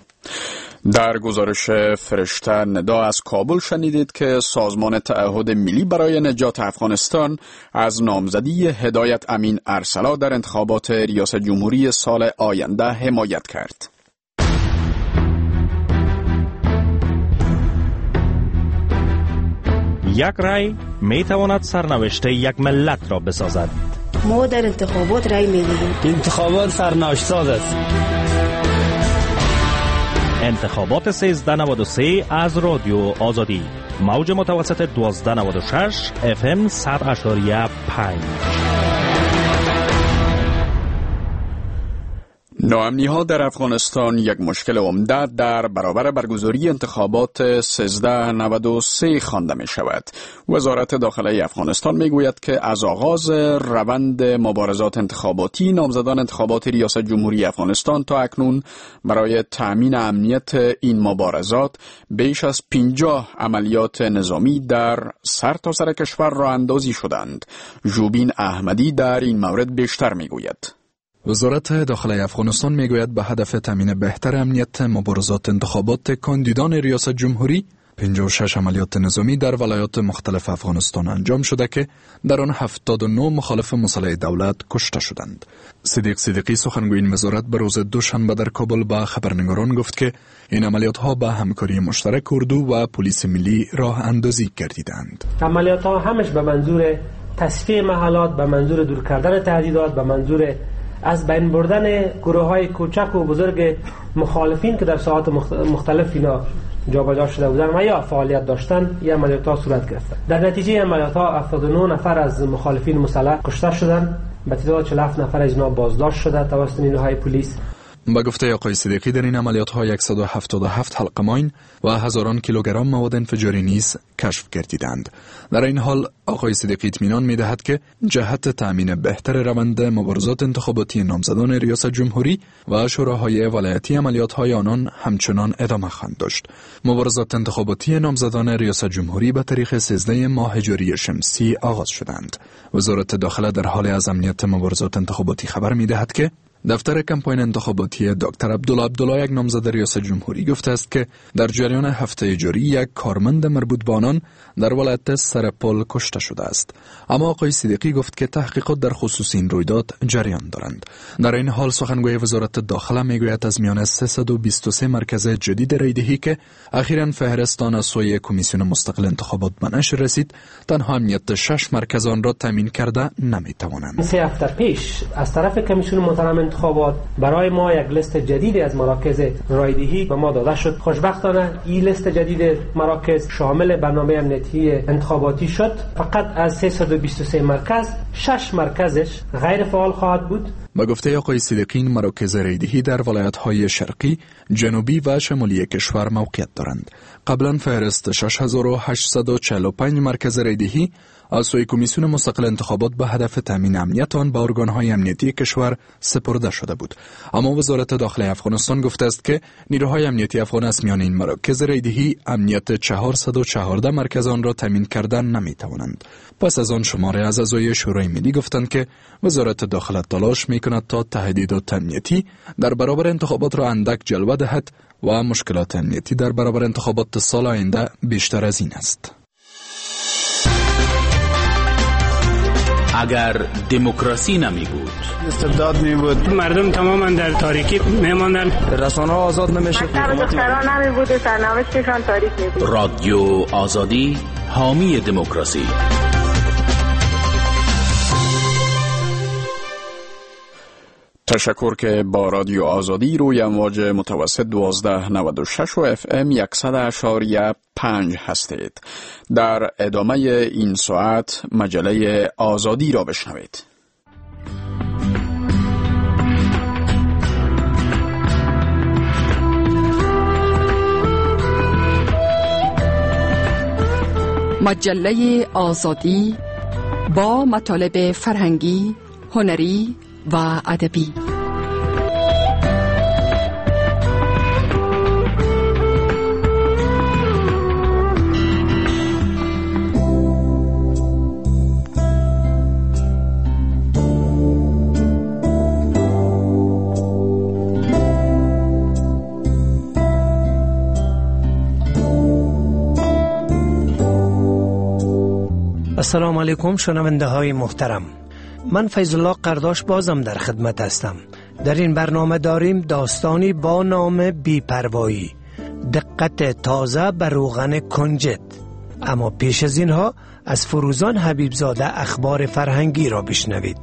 در گزارش فرشته ندا از کابل شنیدید که سازمان تعهد ملی برای نجات افغانستان از نامزدی هدایت امین ارسلا در انتخابات ریاست جمهوری سال آینده حمایت کرد. یک رای می تواند سرنوشت یک ملت را بسازد. ما در انتخابات رای می دهیم. انتخابات سرنوشت ساز است. انتخابات 1393 از رادیو آزادی، موج متوسط 1296 FM 100.5. ناامنی‌ها در افغانستان یک مشکل عمده در برابر برگزاری انتخابات 1393 خوانده می شود. وزارت داخله افغانستان می گوید که از آغاز روند مبارزات انتخاباتی نامزدان انتخابات ریاست جمهوری افغانستان تا اکنون برای تأمین امنیت این مبارزات بیش از 50 عملیات نظامی در سرتاسر کشور راه اندازی شدند. جوبین احمدی در این مورد بیشتر می گوید. وزارت داخله افغانستان میگوید به هدف تامین بهتر امنیت مبارزات انتخابات کاندیدان ریاست جمهوری 56 عملیات نظامی در ولایات مختلف افغانستان انجام شده که در آن 79 مخالف مسلح دولت کشته شدند. صدیق صدیقی سخنگوی این وزارت به روز دوشنبه در کابل به خبرنگاران گفت که این عملیات ها به همکاری مشترک اردو و پلیس ملی راه اندازی گردیدند. عملیات ها همش به منظور تصفیه محلات، به منظور دور کردن تهدیدات، به منظور از بین بردن گروه‌های کوچک و بزرگ مخالفین که در ساعات مختلف اینا جابجا شده بودن و یا فعالیت داشتن، این عملیات‌ها صورت گرفت. در نتیجه عملیات‌ها 79 نفر از مخالفین مسلح کشته شدند، به تعداد 47 نفر از اینا بازداشت شده توسط نیروهای پلیس. با گفته آقای صدیقی در این عملیات‌ها 177 حلقه ماین و هزاران کیلوگرم مواد انفجاری نیز کشف گردیدند. در این حال آقای صدیقی اطمینان می‌دهد که جهت تأمین بهتر روند مبارزات انتخاباتی نامزدان ریاست جمهوری و شوراهای ولایتی عملیات‌های آنان همچنان ادامه خواهد داشت. مبارزات انتخاباتی نامزدان ریاست جمهوری به تاریخ 13 ماه جاری شمسی آغاز شدند. وزارت داخله در حال از امنیت مبارزات انتخاباتی خبر می‌دهد که دفتر کمپاین انتخاباتی دکتر عبدالله یک نامزد ریاست جمهوری گفته است که در جریان هفته جاری یک کارمند مربوط به آنان در ولایت سرپل کشته شده است. اما آقای صدیقی گفت که تحقیقات در خصوص این رویداد جریان دارند. در این حال سخنگوی وزارت داخله میگوید از میان 323 مرکز جدید رایدهی که اخیراً فهرست آن از سوی کمیسیون مستقل انتخابات به نشر رسید، تنها امنیت 6 مرکز آن را تامین کرده نمیتوانند. 3 هفته پیش از طرف کمیسیون محترم انتخابات برای ما یک لیست جدید از مراکز رایدهی به ما داده شد. خوشبختانه این لیست جدید مراکز شامل برنامه امنیتی انتخاباتی شد. فقط از 323 مرکز 6 مرکزش غیر فعال خواهد بود. با گفته آقای صدیقین، مراکز رایدهی در ولایت‌های شرقی، جنوبی و شمالی کشور موقعیت دارند. قبلا فهرست 6845 مرکز رایدهی از سوی کمیسیون مستقل انتخابات به هدف تامین امنیت آن به ارگان‌های امنیتی کشور سپرده شده بود. اما وزارت داخلی افغانستان گفته است که نیروهای امنیتی افغان از میان این مراکز رایدهی امنیت 414 مرکز آن را تامین کردن نمی‌توانند. پس از آن شماره از اعضای شورای ملی گفتند که وزارت داخله تلاش می‌کند تا تهدیدات امنیتی در برابر انتخابات را اندک جلوه دهد و مشکلات امنیتی در برابر انتخابات سال آینده بیشتر از این است. اگر دموکراسی نمی بود، استبداد می بود، مردم تماما در تاریکی می ماندن، رسانه ها آزاد نمی شد، دختران نمی بود، سرنوشتشان تاریک می بود. رادیو آزادی حامی دموکراسی. تشکر که با رادیو آزادی روی امواج متوسط 1296 و FM 100.5 هستید. در ادامه این ساعت مجله آزادی را بشنوید. مجله آزادی با مطالب فرهنگی، هنری و ادبی. السلام علیکم شنونده های محترم، من فیض الله قرداش بازم در خدمت هستم. در این برنامه داریم داستانی با نام بی‌پروایی، دقت تازه بر روغن کنجد. اما پیش از اینها از فروزان حبیبزاده اخبار فرهنگی را بشنوید.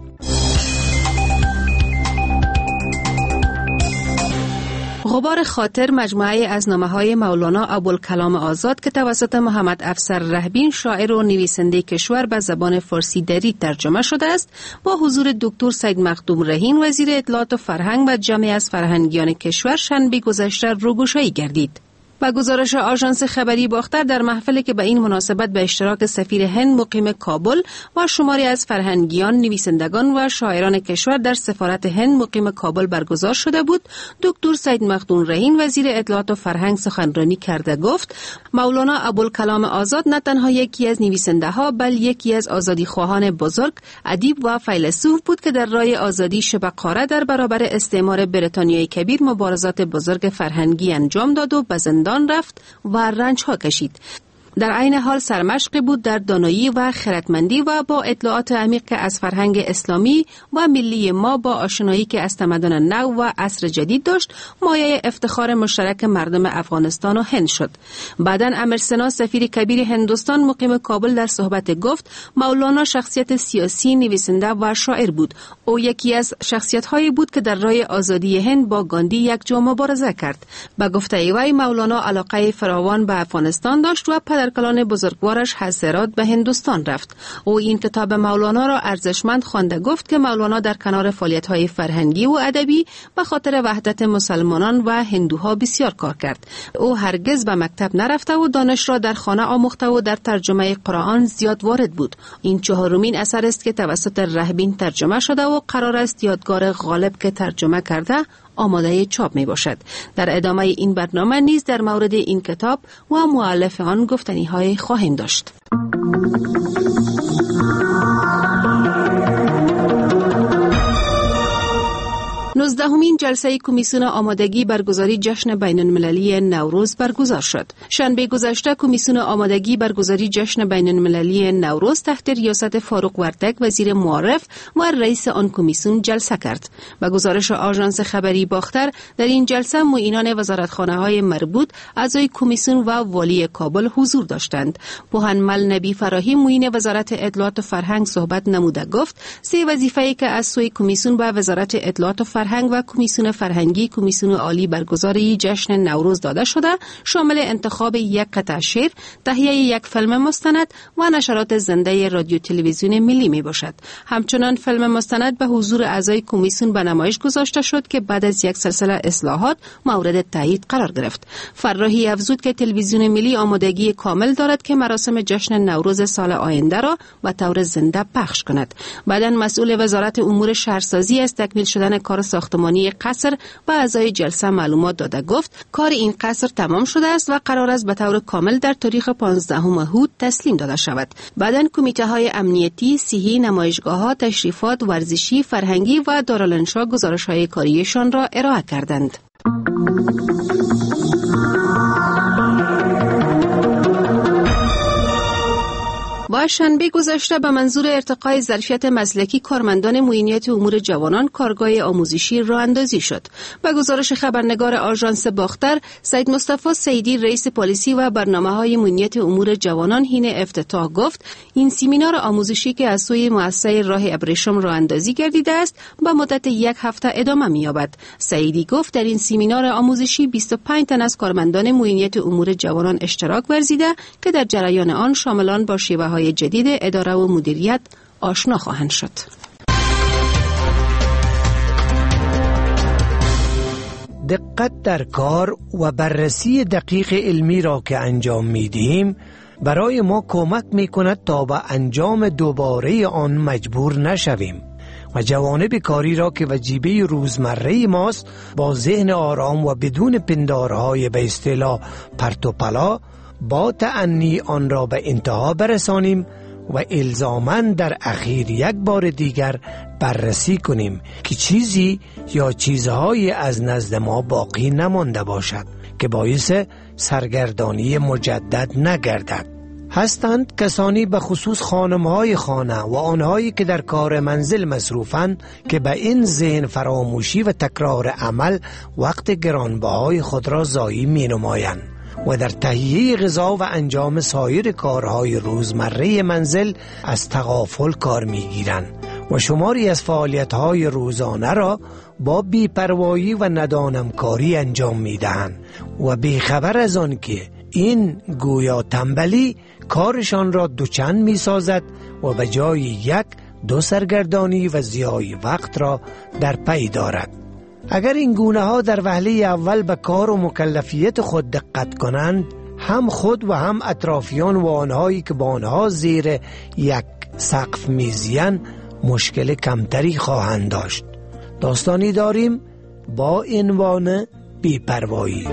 غبار خاطر مجموعه از نامه‌های مولانا ابوالکلام آزاد که توسط محمد افسر رهبین شاعر و نویسنده کشور به زبان فارسی دری ترجمه شده است، با حضور دکتر سید مخدوم رهین وزیر اطلاعات و فرهنگ و جمعی از فرهنگیان کشور شنبه گذشته روگشایی گردید. با گزارش آژانس خبری باختر، در محفلی که به این مناسبت به اشتراک سفیر هند مقیم کابل و شماری از فرهنگیان، نویسندگان و شاعران کشور در سفارت هند مقیم کابل برگزار شده بود، دکتر سید مخدوم رهین وزیر اطلاعات و فرهنگ سخنرانی کرده گفت مولانا ابوالکلام آزاد نه تنها یکی از نویسنده‌ها بل یکی از آزادیخواهان بزرگ، ادیب و فیلسوف بود که در راه آزادی شبقاره در برابر استعمار بریتانیای کبیر مبارزات بزرگ فرهنگی انجام داد و به زندان رفت و رنج ها کشید. در عین حال سرمشقی بود در دانایی و خردمندی و با اطلاعات عمیق که از فرهنگ اسلامی و ملی ما با آشنایی که از تمدن نو و عصر جدید داشت، مایه افتخار مشترک مردم افغانستان و هند شد. بعداً امیر سنا سفیر کبیر هندوستان مقیم کابل در صحبت گفت مولانا شخصیت سیاسی، نویسنده و شاعر بود. او یکی از شخصیت‌هایی بود که در راه آزادی هند با گاندی یک جا مبارزه کرد. به گفته وی مولانا علاقه فراوان به افغانستان داشت و پدرکلان بزرگوارش حضرات به هندوستان رفت. او این کتاب مولانا را ارزشمند خوانده گفت که مولانا در کنار فعالیت‌های فرهنگی و ادبی به خاطر وحدت مسلمانان و هندوها بسیار کار کرد. او هرگز به مکتب نرفته و دانش را در خانه آموخته و در ترجمه قرآن زیاد وارد بود. این چهارمین اثر است که توسط رهبین ترجمه شده و قرار است یادگار غالب که ترجمه کرده آماده چاپ می باشد. در ادامه این برنامه نیز در مورد این کتاب و مؤلف آن گفتنی های خواهیم داشت. 19مین جلسه کمیسیون آمادگی برگزاری جشن بین المللی نوروز برگزار شد. شنبه گذشته کمیسیون آمادگی برگزاری جشن بین المللی نوروز تحت ریاست فاروق وردک وزیر معارف و رئیس آن کمیسیون جلسه کرد. با گزارش آژانس خبری باختر، در این جلسه معینان وزارتخانه‌های مربوط، اعضای کمیسیون و والی کابل حضور داشتند. پوهنمل نبی فراهی معین وزارت اطلاعات و فرهنگ صحبت نموده گفت سه وظیفه‌ای که از سوی کمیسیون به وزارت اطلاعات و فرهنگ و کمیسیون فرهنگی کمیسیون عالی برگزاری جشن نوروز داده شده، شامل انتخاب یک قطعه شعر، تهیه یک فیلم مستند و نشرات زنده رادیو تلویزیون ملی می باشد. همچنان فیلم مستند به حضور اعضای کمیسیون به نمایش گذاشته شد که بعد از یک سلسله اصلاحات مورد تایید قرار گرفت. فراحی افزود که تلویزیون ملی آمادگی کامل دارد که مراسم جشن نوروز سال آینده را به طور زنده پخش کند. بعداً مسئول وزارت امور شهرسازی از تکمیل شدن کار ساختمانی قصر به اعضای جلسه معلومات داده گفت کار این قصر تمام شده است و قرار است به طور کامل در تاریخ 15 هود تسلیم داده شود. بعداً کمیته های امنیتی، صحی، نمایشگاه‌ها، تشریفات، ورزشی، فرهنگی و دارالانشا گزارش‌های کاریشان را ارائه کردند. با شنبه گذشته به منظور ارتقای ظرفیت مسلکی کارمندان معینیت امور جوانان کارگاه آموزشی راه اندازی شد. به گزارش خبرنگار آژانس باختر، سید مصطفی سیدی رئیس پلیسی و برنامه‌های معینیت امور جوانان حین افتتاح گفت این سمینار آموزشی که از سوی مؤسسه راه ابریشم راه اندازی گردیده است به مدت یک هفته ادامه می‌یابد. سیدی گفت در این سمینار آموزشی 25 تن از کارمندان معینیت امور جوانان اشتراک ورزیده که در جریان آن شاملان با شیوه‌های جدید اداره و مدیریت آشنا خواهند شد. دقت در کار و بررسی دقیق علمی را که انجام می‌دهیم برای ما کمک می‌کند تا به انجام دوباره آن مجبور نشویم و جوانب کاری را که وجیبه روزمره ماست با ذهن آرام و بدون پندارهای به اصطلاح پرت و پلا با تأنی آن را به انتها برسانیم و الزاماً در اخیر یک بار دیگر بررسی کنیم که چیزی یا چیزهایی از نزد ما باقی نمانده باشد که باعث سرگردانی مجدد نگردد. هستند کسانی به خصوص خانم‌های خانه و آنهایی که در کار منزل مصروفند که به این ذهن فراموشی و تکرار عمل وقت گرانبهای خود را ضایع می‌نمایند و در تهیه غذا و انجام سایر کارهای روزمره منزل از تغافل کار می‌گیرند و شماری از فعالیت‌های روزانه را با بی‌پروایی و ندانمکاری انجام می‌دهند و بیخبر از آن که این گویا تنبلی کارشان را دوچند می‌سازد و به جای یک دو سرگردانی و ضیاع وقت را در پی دارد. اگر این گونه ها در وهله اول به کار و مکلفیت خود دقت کنند، هم خود و هم اطرافیان و آنهایی که با آنها زیر یک سقف میزیند مشکل کمتری خواهند داشت. داستانی داریم با عنوان بی‌پروایی.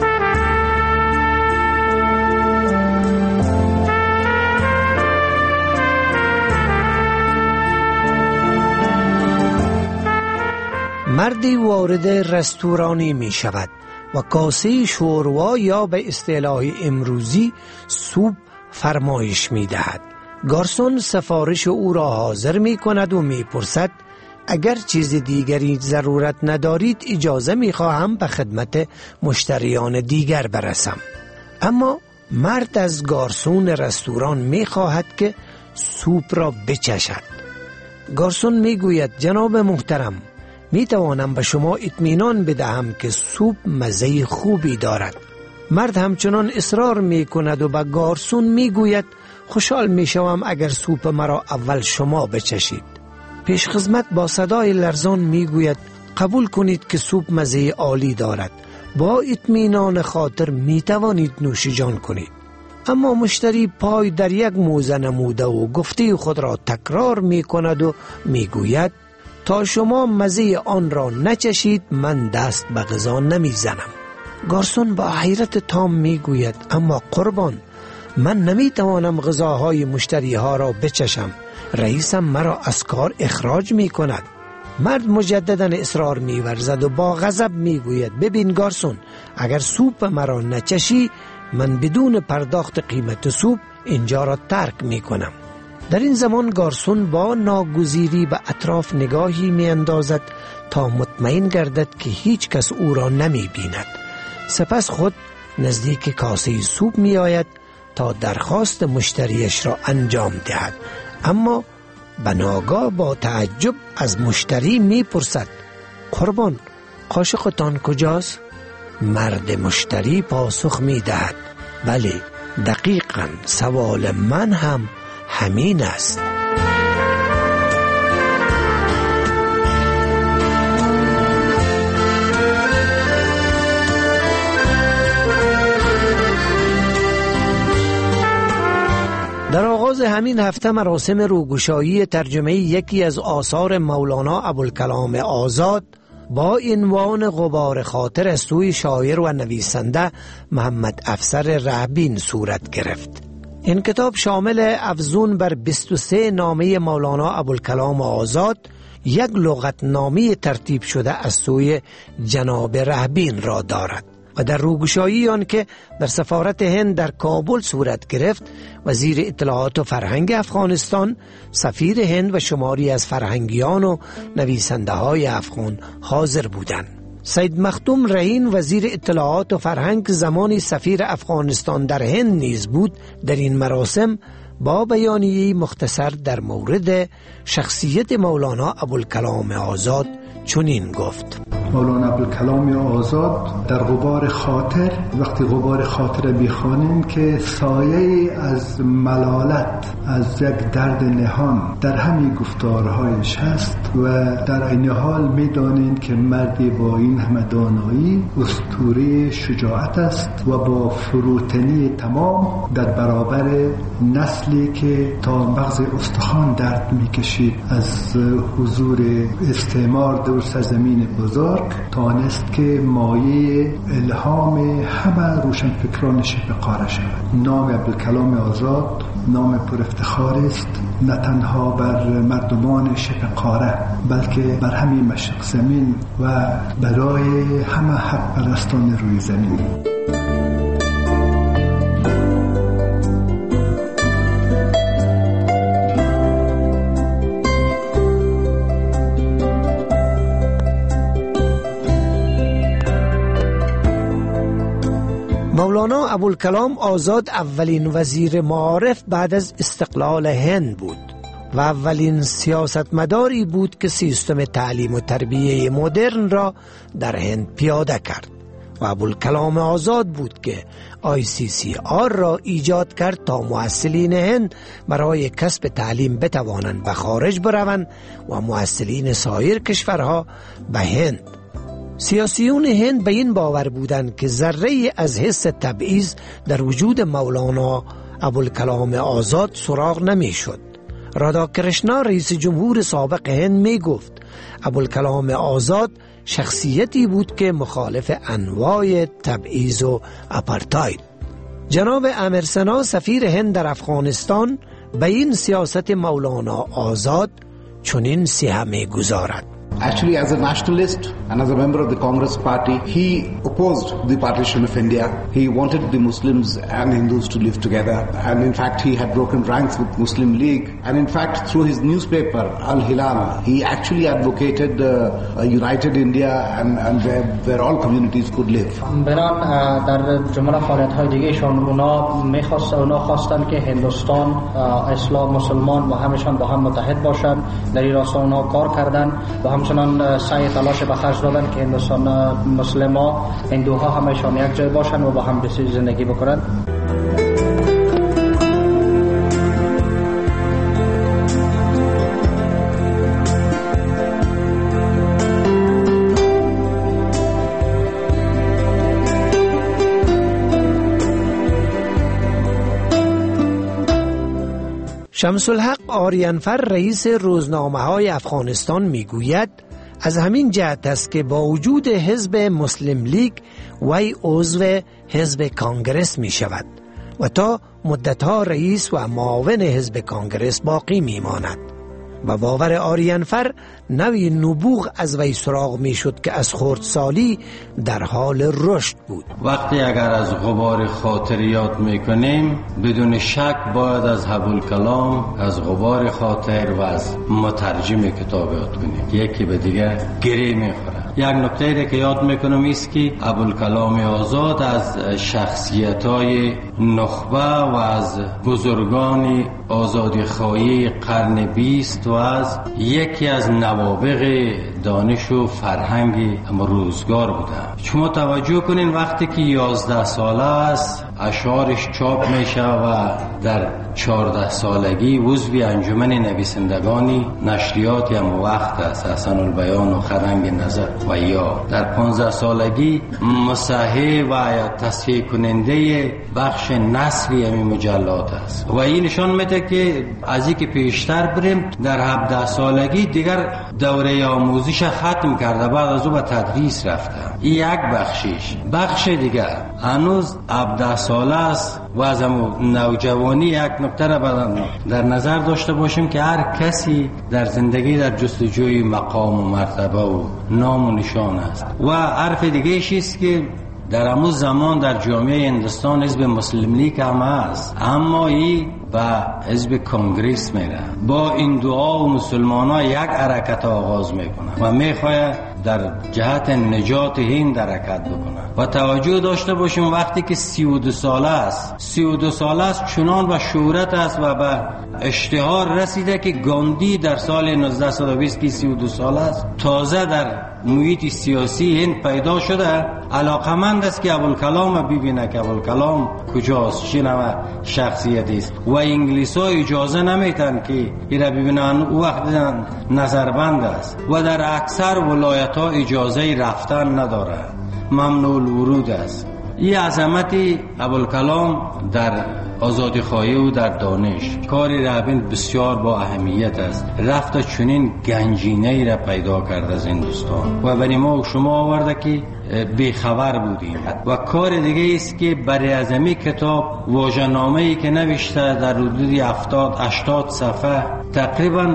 مردی وارد رستورانی می شود و کاسه شوروا یا به اصطلاح امروزی سوپ فرمایش می دهد. گارسون سفارش او را حاضر می کند و می پرسد اگر چیز دیگری ضرورت ندارید اجازه می خواهم به خدمت مشتریان دیگر برسم. اما مرد از گارسون رستوران می خواهد که سوپ را بچشد. گارسون می گوید جناب محترم، می توانم به شما اطمینان بدهم که سوپ مزه خوبی دارد. مرد همچنان اصرار می کند و به گارسون می گوید خوشحال می شوم اگر سوپ مرا اول شما بچشید. پیشخدمت با صدای لرزان می گوید قبول کنید که سوپ مزه عالی دارد. با اطمینان خاطر می توانید نوش جان کنید. اما مشتری پای در یک موزه نموده و گفته خود را تکرار می کند و می گوید تا شما مزه آن را نچشید من دست به غذا نمی زنم. گارسون با حیرت تام می گوید اما قربان، من نمی توانم غذاهای مشتری ها را بچشم. رئیسم مرا از کار اخراج می کند. مرد مجددا اصرار می ورزد و با غضب می گوید ببین گارسون، اگر سوپ مرا نچشی من بدون پرداخت قیمت سوپ اینجا را ترک می کنم. در این زمان گارسون با ناگزیری به اطراف نگاهی می اندازد تا مطمئن گردد که هیچ کس او را نمی بیند. سپس خود نزدیک کاسه سوپ می آید تا درخواست مشتریش را انجام دهد. اما به ناگاه با تعجب از مشتری می پرسد قربان، قاشقتان کجاست؟ مرد مشتری پاسخ می دهد بله، دقیقاً سوال من هم همین است. در آغاز همین هفته مراسم روگشایی ترجمه یکی از آثار مولانا ابوالکلام آزاد با عنوان غبار خاطر از سوی شاعر و نویسنده محمد افسر رهبین صورت گرفت. این کتاب شامل افزون بر 23 نامه مولانا ابوالکلام آزاد، یک لغتنامه ترتیب شده از سوی جناب رهبین را دارد و در روگشایی آن که در سفارت هند در کابل صورت گرفت، وزیر اطلاعات و فرهنگ افغانستان، سفیر هند و شماری از فرهنگیان و نویسنده های افغان حاضر بودند. سید مختوم رهین وزیر اطلاعات و فرهنگ زمانی سفیر افغانستان در هند نیز بود. در این مراسم با بیانیه مختصر در مورد شخصیت مولانا ابوالکلام آزاد چنین گفت: مولانا ابوالکلام آزاد در غبار خاطر، وقتی غبار خاطر بخوانیم که سایه از ملالت، از یک درد نهان در همین گفتارهایش هست و در این حال میدانیم که مردی با این همه دانایی اسطوره شجاعت است و با فروتنی تمام در برابر نسلی که تا مغز استخوان درد میکشید از حضور استعمار در سرزمین بزرگ، تانست که مایه الهام همه روشنفکران شبه قاره شود. نام ابوالکلام آزاد نام پر افتخار است، نه تنها بر مردمان شبه قاره بلکه بر همین مشرق زمین و برای همه حق پرستان روی زمین. مولانا ابوالکلام آزاد اولین وزیر معارف بعد از استقلال هند بود و اولین سیاستمداری بود که سیستم تعلیم و تربیه مدرن را در هند پیاده کرد و ابوالکلام آزاد بود که ICCR را ایجاد کرد تا محصلین هند برای کسب تعلیم بتوانند به خارج بروند و محصلین سایر کشورها به هند. سیاسیون هند به این باور بودند که ذره از حس تبعیض در وجود مولانا ابوالکلام آزاد سراغ نمی شد. راداکرشنا رئیس جمهور سابق هند می گفت ابوالکلام آزاد شخصیتی بود که مخالف انواع تبعیض و اپارتاید. جناب امرسنا سفیر هند در افغانستان به این سیاست مولانا آزاد چنین سیه می گذارد: Actually, as a nationalist and as a member of the Congress party, he opposed the partition of India. He wanted the Muslims and Hindus to live together. And in fact, he had broken ranks with Muslim League. And in fact, through his newspaper, Al Hilal, he actually advocated a united India and where all communities could live. بران در جمله فعالیت‌های دیگه‌شان اونا خواستن که هندوستان، اسلام، مسلمان و همشان با هم متحد باشند. در این راستا اونا کار کردن و همچنان سعی تلاش به خرج دادن که هندوستان مسلمان، هندوها همشان یک جای باشن و با هم زندگی بکنن. شمس الحق آریانفر رئیس روزنامه های افغانستان میگوید از همین جهت است که با وجود حزب مسلم لیگ وی عضو حزب کانگرس می شود و تا مدتها رئیس و معاون حزب کانگرس باقی می ماند. و باور آریانفر نوی نبوغ از وی سراغ می شد که از خردسالی در حال رشد بود. وقتی اگر از غبار خاطر یاد می کنیم بدون شک باید از ابوالکلام، از غبار خاطر و از مترجم کتاب یاد کنیم. یکی به دیگه گره می خوره. یک نکته که یاد میکنم است که ابوالکلام آزاد از شخصیت‌های نخبه و از بزرگان آزادی‌خواهی قرن 20 و از یکی از نوابغ دانش و فرهنگ روزگار بوده. شما توجه کنین وقتی که 11 ساله است اشعارش چاپ میشه و در 14 سالگی عضو انجمن نویسندگان نشریات هم وقت است، حسن البیان و خدنگ نظر، و یا در 15 سالگی مصحح و تصحیح کننده بخش نثری همین مجلات است. و این نشان میده که از اینکه پیشتر بریم در 17 سالگی دیگر دوره آموزش ختم کرده، بعد از او به تدریس رفته. این یک بخشیش. بخش دیگر هنوز 17 ساله است و از نوجوانی یک نکته را در نظر داشته باشیم که هر کسی در زندگی در جستجوی مقام و مرتبه و نام و نشان است. و حرف دیگه است که در همون زمان در جامعه هندوستان حزب مسلم لیگ هم هست، اما این به حزب کانگریس میره. با این دعا و مسلمان ها یک حرکت آغاز میکنه و میخواه در جهت نجات هند حرکت بکنه. و توجه داشته باشیم وقتی که 32 ساله است، 32 ساله است، چنان به شهرت است و به اشتهار رسیده که گاندی در سال 1920 که 32 ساله است تازه در محیط سیاسی هند پیدا شده، علاقمند است که ابوالکلام ببینه که ابوالکلام کجاست، چه نوع شخصیتی است. و انگلیس ها اجازه نمیتن که ایره ببینن، او وقت نظربند است و در اکثر ولایت ها اجازه رفتن نداره، ممنوع الورود است. این عظمت ابوالکلام در آزادی خواهی و در دانش کاری رابین بسیار با اهمیت است. رفت چنین گنجینه‌ای را پیدا کرده از هندوستان و برای ما و شما آورده که بیخبر بودیم. و کار دیگه است که برای ازمی کتاب واژه‌نامه‌ای که نوشته در حدود 70-80 صفحه تقریبا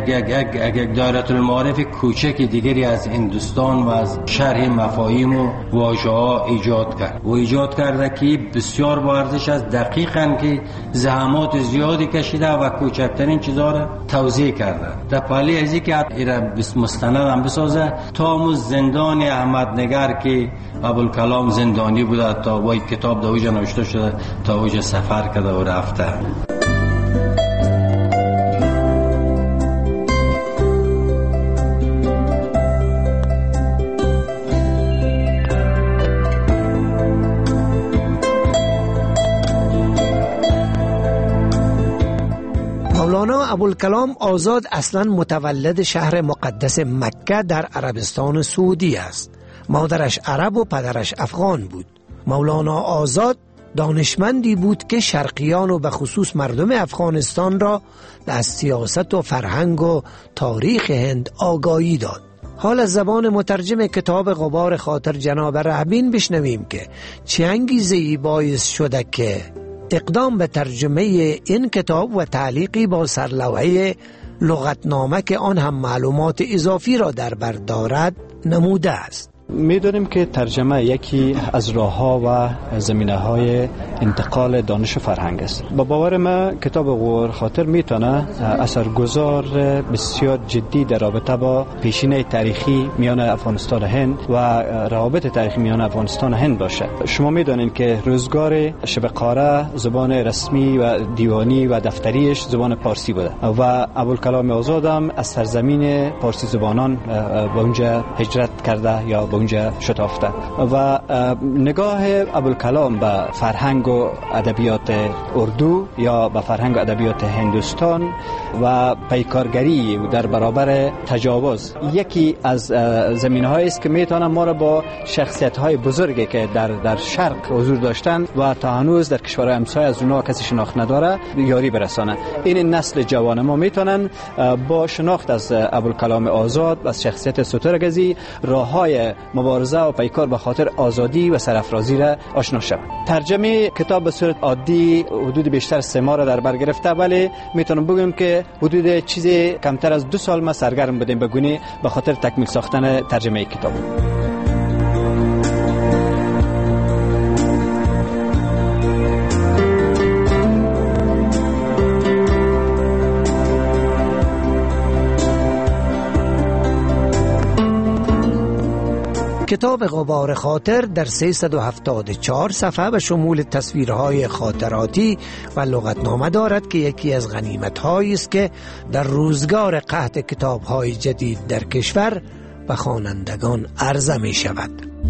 یک دایره المعارف کوچک دیگری از هندوستان و از شرح مفاهیم و واژه‌ها ایجاد کرد و ایجاد کرده که بسیار با ارزش است. دقیقاً که زحمات زیادی کشیده و کوچکترین چیزا را توضیح کرده. در پالی ازی که ایرا مستند هم بسازه تا همون زندان احمد نگر که ابوالکلام زندانی بوده تا با این کتاب در اوجه نوشته شده تا اوجه سفر کرده و رفته. مولانا ابوالکلام آزاد اصلا متولد شهر مقدس مکه در عربستان سعودی است. مادرش عرب و پدرش افغان بود. مولانا آزاد دانشمندی بود که شرقیان و به خصوص مردم افغانستان را از سیاست و فرهنگ و تاریخ هند آگاهی داد. حال از زبان مترجم کتاب غبار خاطر جناب رهبین بشنویم که چه انگیزه‌ای باعث شده که اقدام به ترجمه این کتاب و تعلیقی با سرلوحه لغتنامه که آن هم معلومات اضافی را در بر دارد نموده است. می‌دانیم که ترجمه یکی از راه‌ها و زمینه‌های انتقال دانش و فرهنگ است. با باور ما کتاب غبار خاطر میتونه اثرگذار بسیار جدی در رابطه با پیشینه تاریخی میان افغانستان و هند و روابط تاریخی میان افغانستان و هند باشه. شما می‌دانید که روزگار شبه قاره زبان رسمی و دیوانی و دفتریش زبان پارسی بوده و ابوالکلام آزاد هم از سرزمین پارسی زبانان به اونجا هجرت کرده یا به اونجا شتافته و نگاه ابوالکلام به فرهنگ و ادبیات اردو یا به فرهنگ و ادبیات هندوستان و پیکارگری در برابر تجاوز یکی از زمینه‌هایی است که میتونه ما را با شخصیت‌های بزرگی که در شرق حضور داشتند و تا هنوز در کشورهای همسایه از اونها کسی شناخت نداره یاری برسانه. این نسل جوان ما میتونن با شناخت از ابوالکلام آزاد و از شخصیت سترگزی راه‌های مبارزه و پیکار به خاطر آزادی و سرافرازی را آشنا شوند. ترجمه کتاب به صورت عادی حدود بیشتر 3 ماه را در بر گرفته، ولی میتونم بگم که حدود چیزی کمتر از 2 سال ما سرگرم بودیم به گونه به خاطر تکمیل ساختن ترجمه کتاب. کتاب غبار خاطر در 374 صفحه به شمول تصویرهای خاطراتی و لغتنامه دارد که یکی از غنیمت‌هایی است که در روزگار قحط کتاب‌های جدید در کشور به خوانندگان عرضه می شود.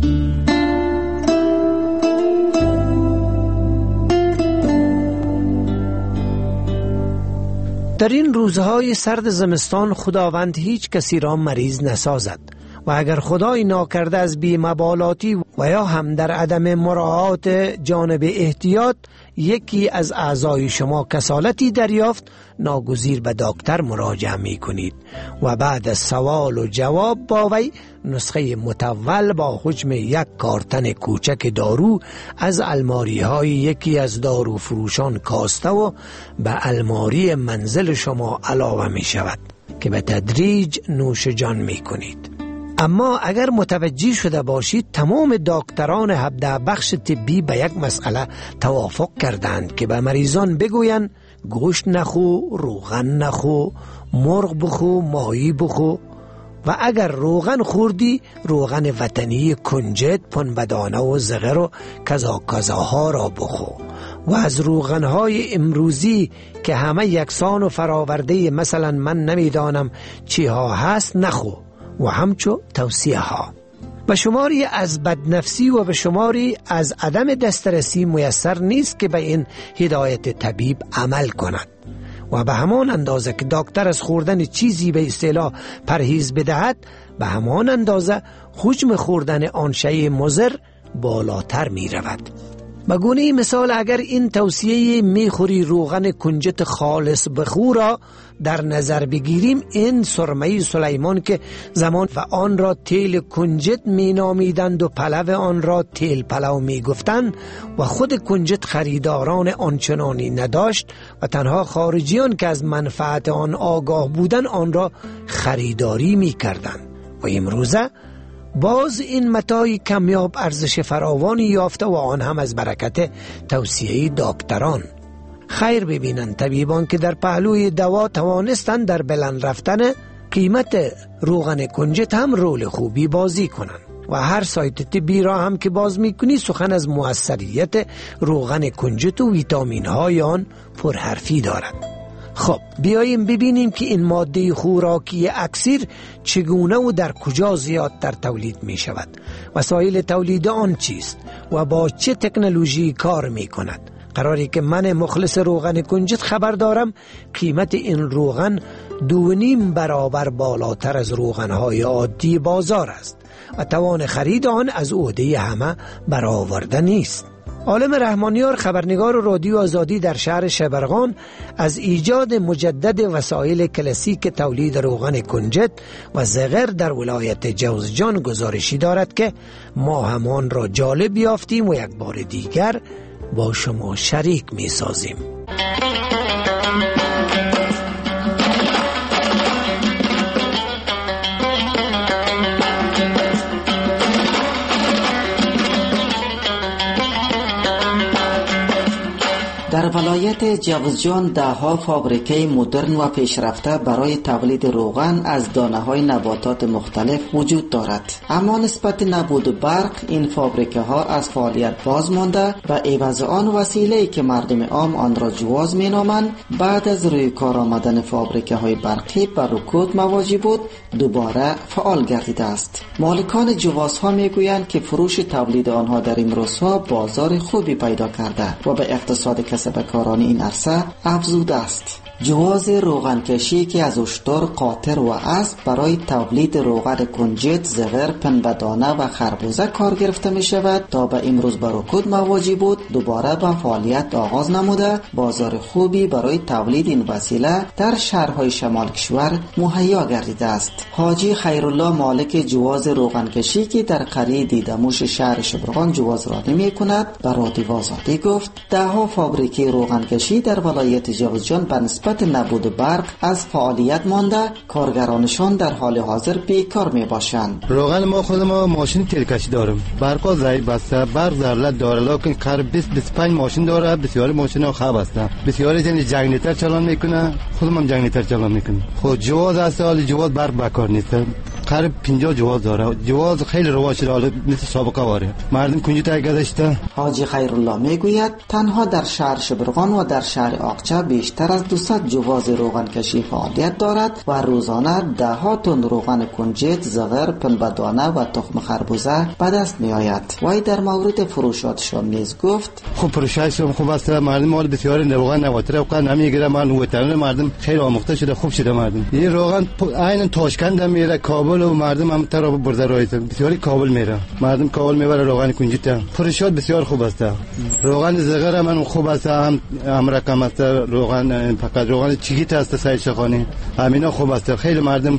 در این روزهای سرد زمستان خداوند هیچ کسی را مریض نسازد و اگر خدای ناکرده از بی‌مبالاتی و یا هم در عدم مراعات جانب احتیاط یکی از اعضای شما کسالتی دریافت، ناگزیر به دکتر مراجعه می کنید و بعد از سوال و جواب با وی نسخه متول با حجم یک کارتن کوچک دارو از الماری های یکی از دارو فروشان کاسته و به الماری منزل شما علاوه می شود که به تدریج نوش جان می کنید. اما اگر متوجه شده باشید تمام دکتران هبده بخش طبی به یک مسئله توافق کردند که به مریضان بگویند گوشت نخو، روغن نخو، مرغ بخو، ماهی بخو و اگر روغن خوردی روغن وطنی کنجد، پنبدانه و زغر و کذاها را بخو و از روغنهای امروزی که همه یکسان و فراورده مثلا من نمیدانم چی ها هست نخو و همچو توصیه ها. به شماری از بدنفسی و به شماری از عدم دسترسی میسر نیست که به این هدایت طبیب عمل کند و به همان اندازه که دکتر از خوردن چیزی به اصطلاح پرهیز بدهد به همان اندازه حجم خوردن آن شیء مضر بالاتر می رود. به گونه مثال اگر این توصیه میخوری روغن کنجد خالص بخو را در نظر بگیریم، این سرمه سلیمان که زمان و آن را تیل کنجد می نامیدند و پلو آن را تیل پلو می گفتند و خود کنجد خریداران آنچنانی نداشت و تنها خارجیان که از منفعت آن آگاه بودند آن را خریداری می کردند و امروزه باز این متاع کمیاب ارزش فراوانی یافته و آن هم از برکت توصیه دکتران. خیر ببینند طبیبان که در پهلوی دوا توانستند در بلند رفتن قیمت روغن کنجد هم رول خوبی بازی کنند و هر سایت طبی را هم که باز میکنی سخن از موثریت روغن کنجد و ویتامین های آن پرحرفی دارد. خب بیاییم ببینیم که این ماده خوراکی اکسیر چگونه و در کجا زیادتر تولید می شود، وسایل تولید آن چیست و با چه تکنولوژی کار می کند. قراری که من مخلص روغن کنجد خبر دارم قیمت این روغن 2.5 برابر بالاتر از روغنهای عادی بازار است و توان خرید آن از عهده همه برآورده نیست. عالم رحمانیار خبرنگار رادیو آزادی در شهر شبرغان از ایجاد مجدد وسایل کلاسیک تولید روغن کنجد و زغر در ولایت جوزجان گزارشی دارد که ما همان را جالب یافتیم و یک بار دیگر با شما شریک می سازیم. در ولایت جوزجان ده‌ها فابریکه مدرن و پیشرفته برای تولید روغن از دانه‌های نباتات مختلف وجود دارد، اما نسبت نبود برق این فابریکه ها از فعالیت باز مانده و عوض آن وسیله‌ای که مردم عام آن را جواز می‌نامند بعد از روی کار آمدن فابریکه های برقی بر رکود مواجه بود دوباره فعال گردیده است. مالکان جوازها میگویند که فروش تولید آنها در این روزها بازار خوبی پیدا کرده و به اقتصاد کسبکاران این عرصه افزوده است. جواز روغنکشی که از اشتر، قاطر و اسب برای تولید روغن کنجد، زغر، پنبدانه و خربوزه کار گرفته می شود تا به امروز بر رکود مواجه بود دوباره به فعالیت آغاز نموده بازار خوبی برای تولید این وسیله در شهرهای شمال کشور مهیا گردیده است. حاجی خیرالله مالک جواز روغنکشی که در قریه دیدموش شهر شبرغان جواز رانی می کند به رادیو آزادی گفت ده‌ها فابریکه روغنکشی در ولایت جوزجان به نسبت نبود برق از فعالیت مانده کارگرانشان در حال حاضر بیکار می باشند. روغن ما خود ما ماشین تیلکشی داریم، برق ضعیف بسته، برق ضرورت داره، لکن قریب 20-25 ماشین داره، بسیاری ماشین ها خراب است، بسیاری جن جنگنیتر چالان میکنه، خودم هم جنگنیتر چالان میکنم. خود جواز است، حال جواز برق بکار نیست، قریب 50 جواز داره. جواز خیلی رواج شده، حالا مثل سابقه واره. مردم کنجد گذاشته. حاجی خیرالله میگوید تنها در شهر شبرغان و در شهر آقچه بیشتر از 200 جواز روغن کشی فعالیت دارد و روزانه 10 تن روغن کنجد، زغر، پنبه‌دانه و تخم خربوزه به دست می آید. وای در مورد فروشاتشان نیز گفت خوب فروششون خوب است. مردم مال بسیار روغن نواتره و قن نمیگیره. مردم خیلی آموخته شده، خوب شده مردم. این روغن عین تاشکند میره، کابل و مردم هم تر برده رایت بسیاری کابل میره. مردم کابل میبره روغن کنجد. فروشات بسیار خوب است. روغن زغر هم خوب است، هم رقم است. روغن فقط روغن چیگیت است سید شخانی همینا خوب است. خیلی مردم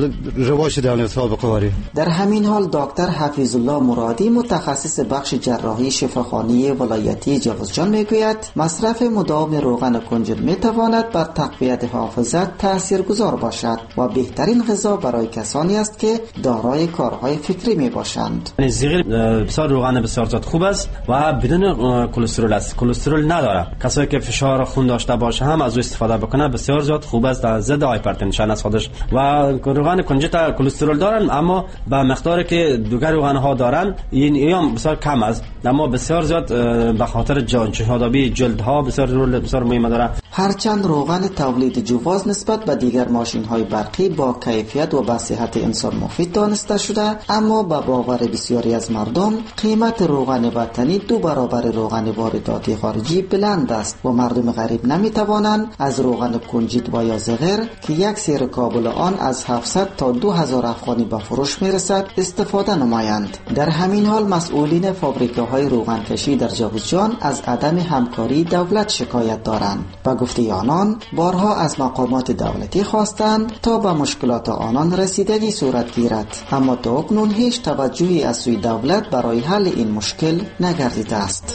رواج شده سابقه واری. در همین حال دکتر حفیظ الله مرادی متخصص بخش جراحی شفاخانه ولایتی جوزجان میگوید مصرف مداوم روغن کنجد میتواند بر تقویت حافظه تاثیرگذار باشد و بهترین غذا برای کسانی است که دارای کارهای فکری میباشند. زغر بسیار روغن بسیار زیاد خوب است و بدون کلسترول است. کلسترول نداره. کسایی که فشار خون داشته باشه هم از او استفاده بکنه بسیار زیاد خوب است. ضد هایپرتنشن است خودش. و روغن کنجد کلسترول دارن اما به مقداری که دیگر روغن ها دارن این بسیار کم است، اما بسیار زیاد به خاطر جانشادابی جلد ها بسیار مهم داره. هرچند روغن تولید جواز نسبت به دیگر ماشین های برقی با کیفیت و به صحت انسان مفید دانسته شده، اما به باور بسیاری از مردم قیمت روغن وطنی 2 برابر روغن وارداتی خارجی بلند است و مردم غریب نمی توانند از روغن کنجد و یا زغر که یک سیر کابل آن از 700 تا 2000 افغانی به فروش می رسد استفاده نمایند. در همین حال مسئولین فابریکه های روغن کشی در جوزجان از عدم همکاری دولت شکایت دارند. به گفته آنان بارها از مقامات دولتی خواستند تا به مشکلات آنان رسیدگی صورت گیرد، اما تا اکنون هیچ توجهی از سوی دولت برای حل این مشکل نگردیده است.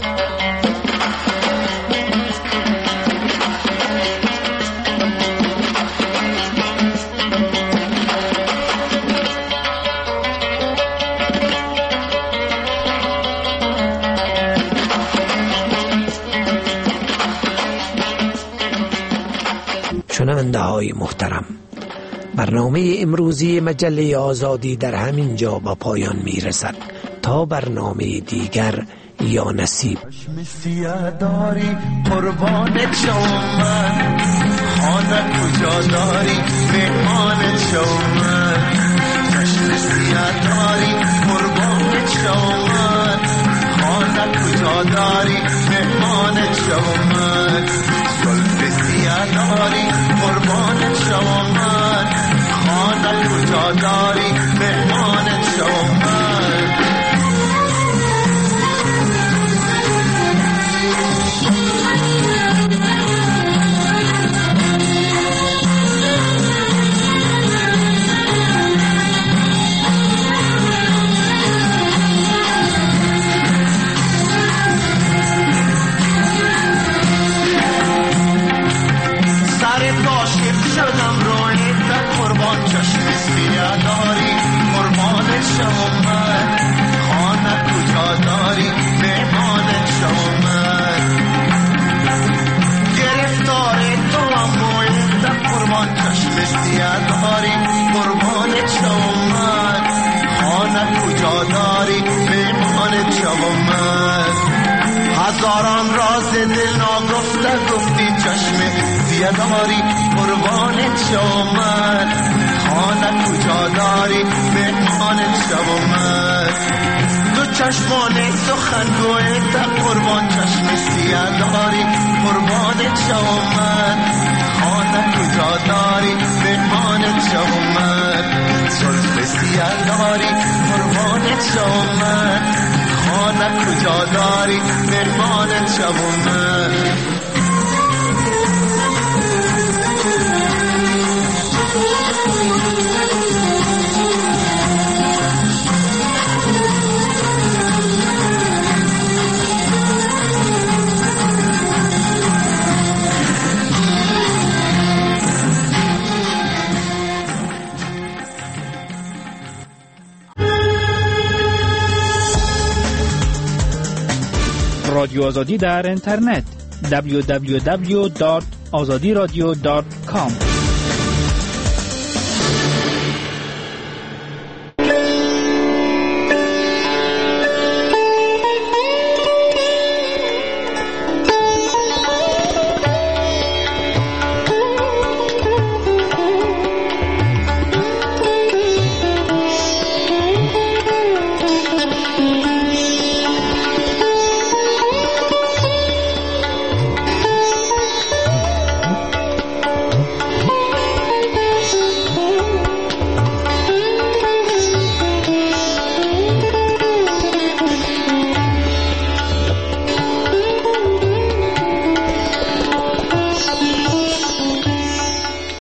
شنونده های محترم، برنامه امروزی مجله آزادی در همین جا به پایان می رسد. تا برنامه دیگر یا نصیب. سیاه داری قربان شومن، خانه کجا داری مهمان شومن. چشم سیاه داری قربان شومن، خانه کجا داری مهمان شومن. زلف سیاه داری قربان شومن، خانه کجا داری مهمان شومن. هزاران راز دل ناگفته گفتی چشم سیاه داری قربانت شومن. خانه کجا داری مهمانت شومن. تو چشمان سخن گویت قربان چشم سیاه داری قربانت شومن. خانه کجا داری مهمانت شومن. زلف سیاه داری قربانت شومن. خانه کجا داری مهمانت شومن. رادیو آزادی در اینترنت www.azadiradio.com